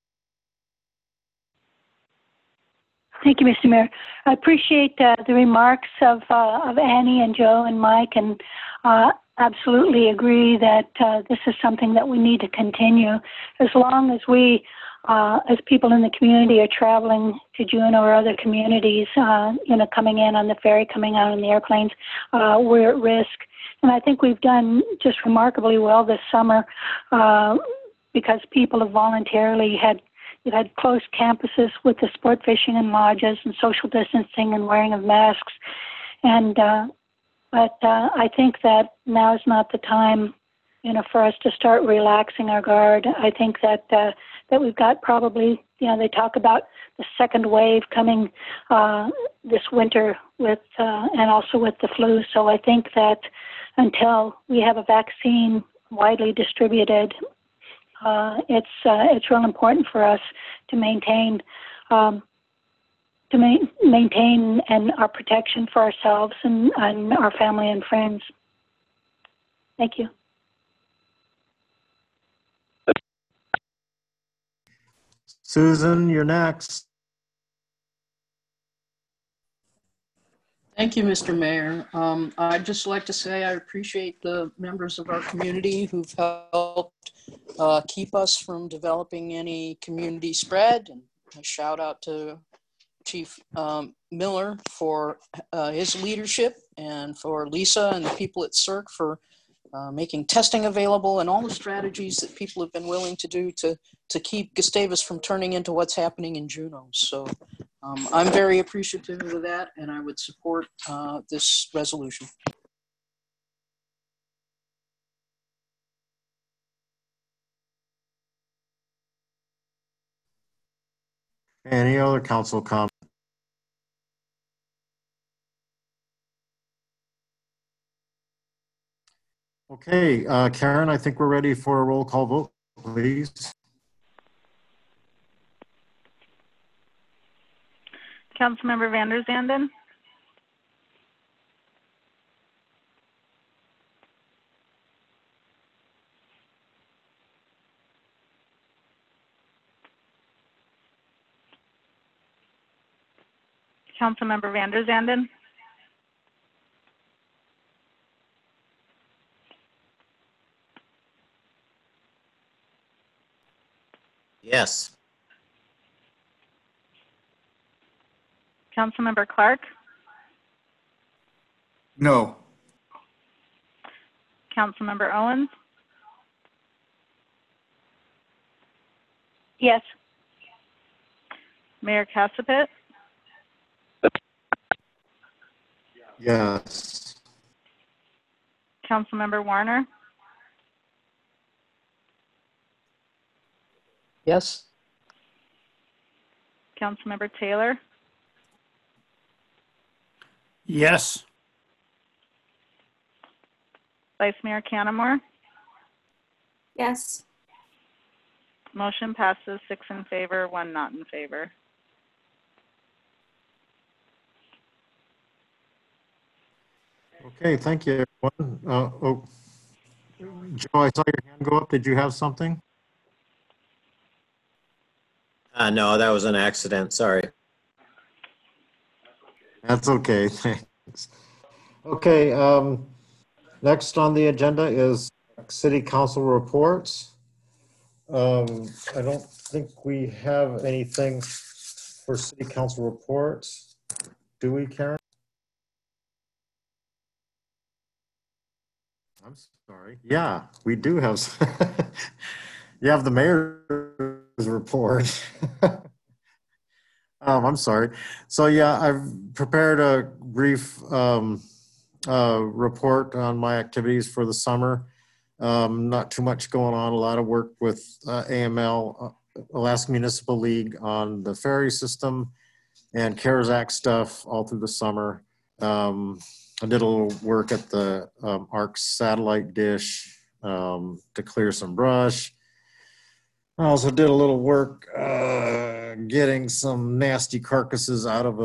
Thank you, Mr. Mayor. I appreciate the remarks of Annie and Joe and Mike, and absolutely agree that this is something that we need to continue. As long as we, as people in the community, are traveling to Juneau or other communities, coming in on the ferry, coming out on the airplanes, we're at risk. And I think we've done just remarkably well this summer because people have voluntarily You've had closed campuses with the sport fishing and lodges and social distancing and wearing of masks. And, but I think that now is not the time, for us to start relaxing our guard. I think that we've got probably, they talk about the second wave coming this winter with, and also with the flu. So I think that until we have a vaccine widely distributed, it's real important for us to maintain and our protection for ourselves and our family and friends. Thank you. Susan, you're next. Thank you, Mr. Mayor. I'd just like to say I appreciate the members of our community who've helped keep us from developing any community spread. And a shout out to Chief Miller for his leadership, and for Lisa and the people at CERC for making testing available, and all the strategies that people have been willing to do to keep Gustavus from turning into what's happening in Juneau. So I'm very appreciative of that, and I would support this resolution. Any other council comment? Okay, Karen, I think we're ready for a roll call vote, please. Councilmember Van der Zanden. Councilmember Van der Zanden. Yes. Councilmember Clark. No. Councilmember Owens. Yes. Mayor Casapit. Yes. Councilmember Warner. Yes. Councilmember Taylor, Yes. Vice Mayor Canamore. Yes. Motion passes 6 in favor, 1 not in favor. Okay, thank you, everyone. Oh, Joe, I saw your hand go up. Did you have something? No, that was an accident. Sorry. That's okay, thanks. Okay, next on the agenda is city council reports. I don't think we have anything for city council reports. Do we, Karen? I'm sorry. Yeah, we do have. You have the mayor's report. I'm sorry. So yeah, I've prepared a brief report on my activities for the summer. Not too much going on. A lot of work with AML, Alaska Municipal League, on the ferry system and CARES Act stuff all through the summer. I did a little work at the ARC satellite dish to clear some brush. I also did a little work getting some nasty carcasses out of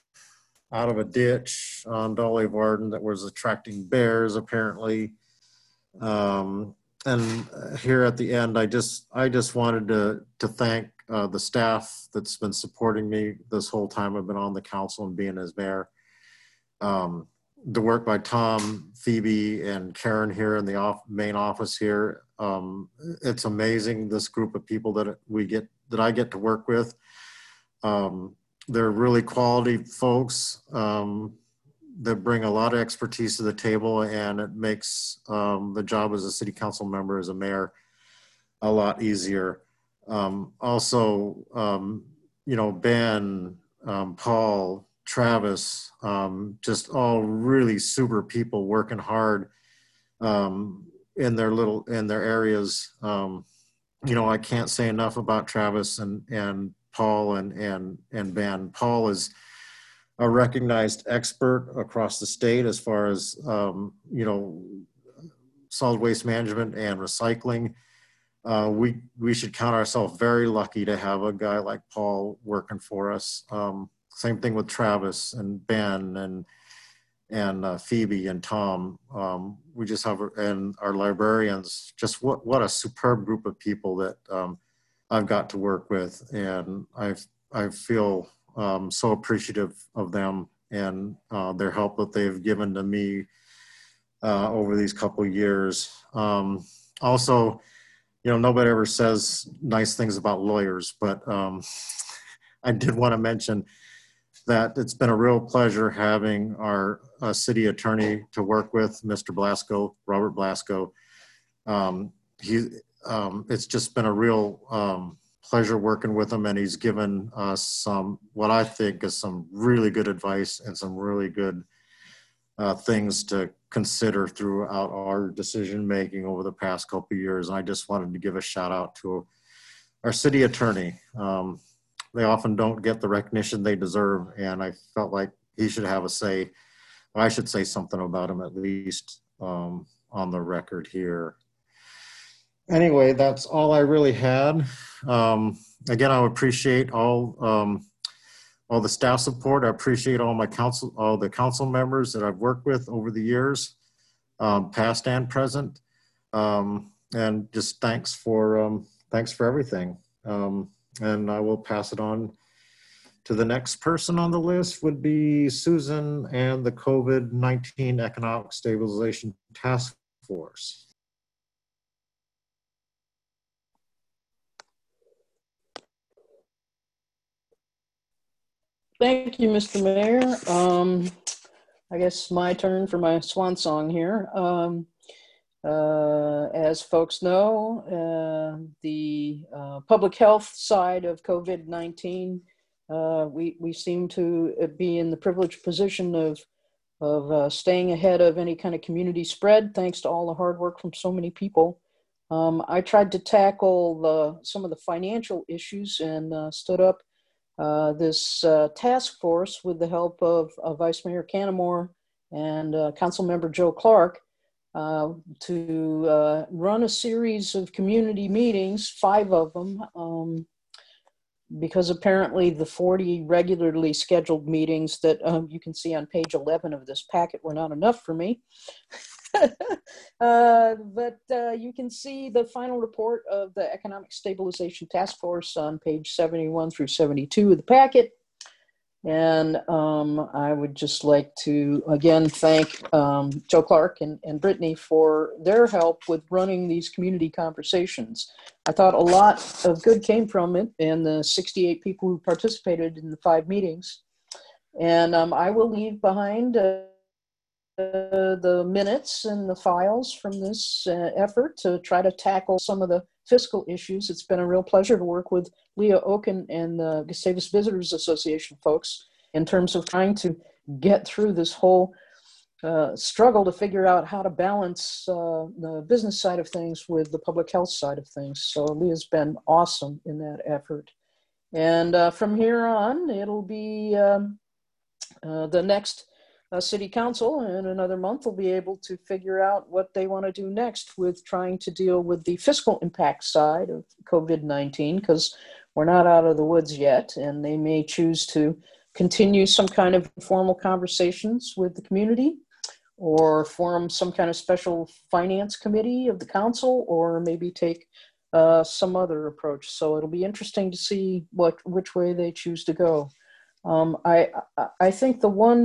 a ditch on Dolly Varden that was attracting bears apparently. And here at the end, I just wanted to thank the staff that's been supporting me this whole time I've been on the council and being as mayor. The work by Tom, Phoebe, and Karen here in the main office here. It's amazing, this group of people that I get to work with. They're really quality folks that bring a lot of expertise to the table, and it makes the job as a city council member, as a mayor, a lot easier. Also, you know, Ben, Paul, Travis, just all really super people working hard in their areas. You know, I can't say enough about Travis and Paul and Ben. Paul is a recognized expert across the state as far as you know, solid waste management and recycling. We should count ourselves very lucky to have a guy like Paul working for us. Same thing with Travis and Ben and Phoebe and Tom. We just have, and our librarians, just what a superb group of people that I've got to work with. And I feel so appreciative of them and their help that they've given to me over these couple of years. Also, you know, nobody ever says nice things about lawyers, but I did want to mention that it's been a real pleasure having our city attorney to work with, Mr. Blasco, Robert Blasco. It's just been a real pleasure working with him, and he's given us some, what I think is some really good advice and some really good things to consider throughout our decision making over the past couple of years. And I just wanted to give a shout out to our city attorney. They often don't get the recognition they deserve, and I felt like he should have a say. I should say something about him, at least on the record here. Anyway, that's all I really had. Again, I appreciate all the staff support. I appreciate all the council members that I've worked with over the years, past and present. And just thanks for everything. And I will pass it on to the next person on the list, would be Susan and the COVID-19 Economic Stabilization Task Force. Thank you, Mr. Mayor. I guess my turn for my swan song here. As folks know, the public health side of COVID-19, we seem to be in the privileged position of staying ahead of any kind of community spread, thanks to all the hard work from so many people. I tried to tackle some of the financial issues and stood up this task force with the help of Vice Mayor Canamore and Council Member Joe Clark to run a series of community meetings, 5 of them, because apparently the 40 regularly scheduled meetings that you can see on page 11 of this packet were not enough for me. But you can see the final report of the Economic Stabilization Task Force on page 71 through 72 of the packet. And I would just like to again thank Joe Clark and Brittany for their help with running these community conversations. I thought a lot of good came from it and the 68 people who participated in the 5 meetings. And I will leave behind the minutes and the files from this effort to try to tackle some of the fiscal issues. It's been a real pleasure to work with Leah Oken and the Gustavus Visitors Association folks in terms of trying to get through this whole struggle to figure out how to balance the business side of things with the public health side of things. So Leah's been awesome in that effort. And from here on, it'll be the next City Council in another month will be able to figure out what they want to do next with trying to deal with the fiscal impact side of COVID-19, because we're not out of the woods yet, and they may choose to continue some kind of informal conversations with the community or form some kind of special finance committee of the council, or maybe take some other approach. So it'll be interesting to see which way they choose to go. I think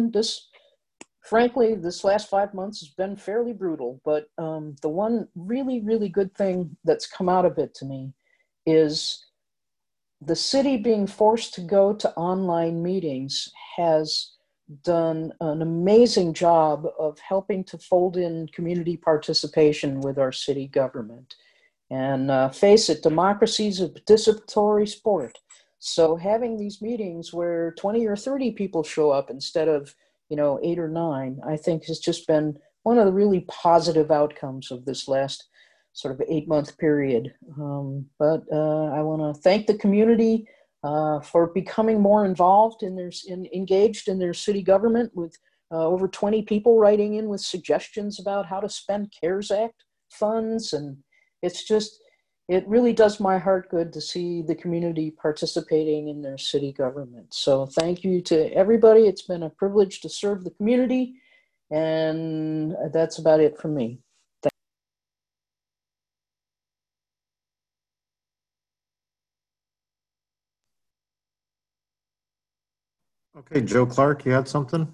frankly, this last 5 months has been fairly brutal, but the one really, really good thing that's come out of it to me is the city being forced to go to online meetings has done an amazing job of helping to fold in community participation with our city government. And face it, democracy is a participatory sport. So having these meetings where 20 or 30 people show up instead of 8 or 9, I think has just been one of the really positive outcomes of this last sort of 8-month period. But I want to thank the community for becoming more involved engaged in their city government, with over 20 people writing in with suggestions about how to spend CARES Act funds. And it really does my heart good to see the community participating in their city government. So thank you to everybody. It's been a privilege to serve the community, and that's about it for me. Okay, Joe Clark, you had something?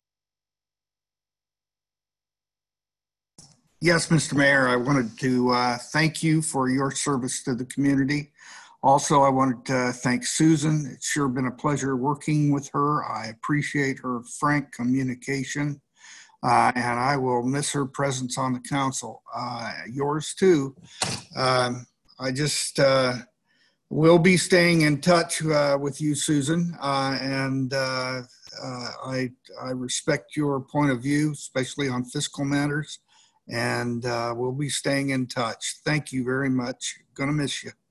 Yes, Mr. Mayor, I wanted to thank you for your service to the community. Also, I wanted to thank Susan. It's sure been a pleasure working with her. I appreciate her frank communication, and I will miss her presence on the council. Yours too. I just will be staying in touch with you, Susan, and I respect your point of view, especially on fiscal matters. And we'll be staying in touch. Thank you very much. Gonna miss you.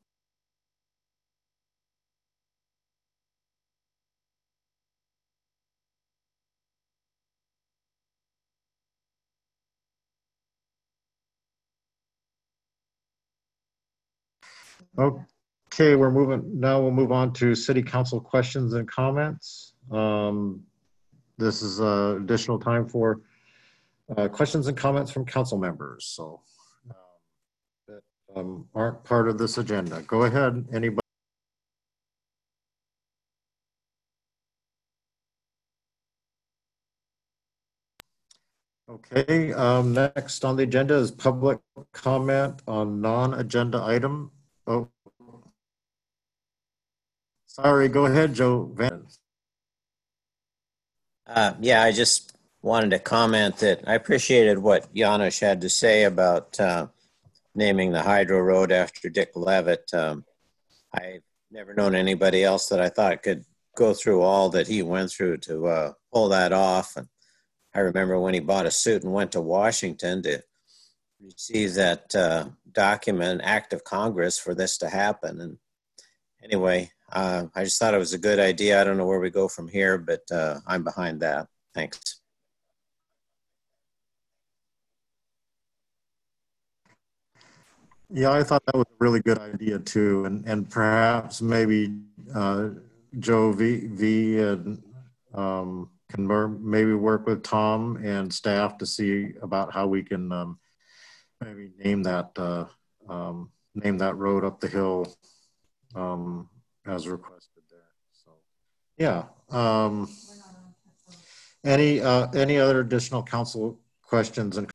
Okay, we'll move on to City Council questions and comments. This is additional time for questions and comments from council members, so that aren't part of this agenda. Go ahead, anybody. Okay, next on the agenda is public comment on non-agenda item. Oh, sorry, go ahead, Joe Van. Yeah, I just wanted to comment that I appreciated what Janusz had to say about naming the Hydro Road after Dick Levitt. I've never known anybody else that I thought could go through all that he went through to pull that off. And I remember when he bought a suit and went to Washington to receive that document, act of Congress for this to happen. And anyway, I just thought it was a good idea. I don't know where we go from here, but I'm behind that. Thanks. Yeah, I thought that was a really good idea too, and perhaps maybe Joe V and can maybe work with Tom and staff to see about how we can maybe name that road up the hill as requested there. So yeah. Any other additional council questions? And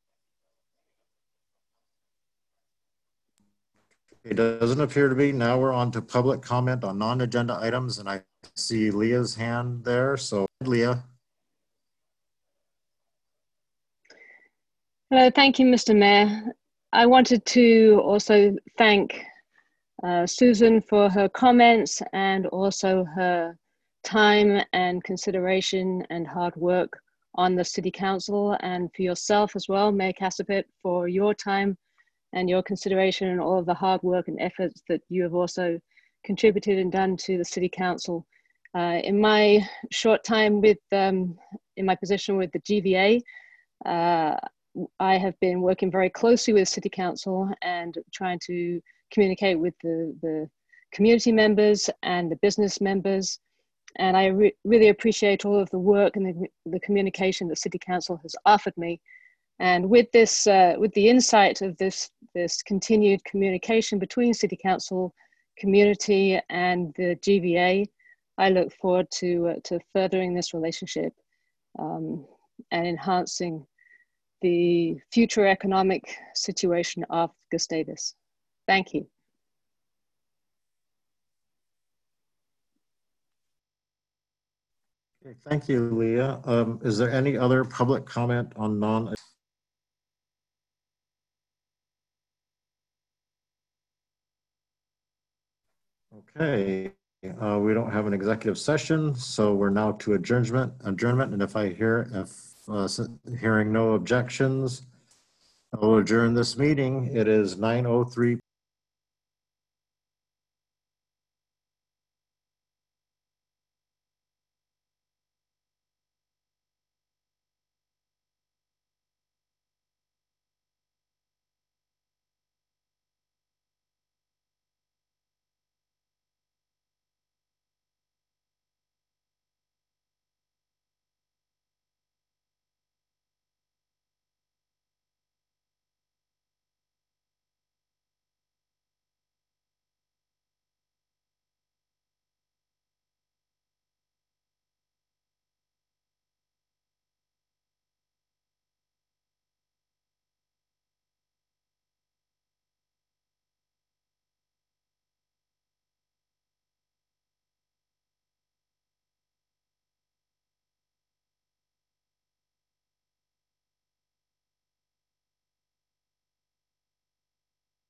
it doesn't appear to be. Now we're on to public comment on non-agenda items, and I see Leah's hand there. So Leah. Hello, thank you, Mr. Mayor. I wanted to also thank Susan for her comments and also her time and consideration and hard work on the City Council, and for yourself as well, Mayor Casapet, for your time and your consideration and all of the hard work and efforts that you have also contributed and done to the City Council. In my short time with, in my position with the GVA, I have been working very closely with City Council and trying to communicate with the community members and the business members. And I really appreciate all of the work and the communication that City Council has offered me. And with this, with the insight of this continued communication between City Council, community, and the GVA, I look forward to furthering this relationship and enhancing the future economic situation of Gustavus. Thank you. Okay, thank you, Leah. Is there any other public comment on non? Okay, we don't have an executive session, so we're now to adjournment. And if hearing no objections, I'll adjourn this meeting. It is 9:03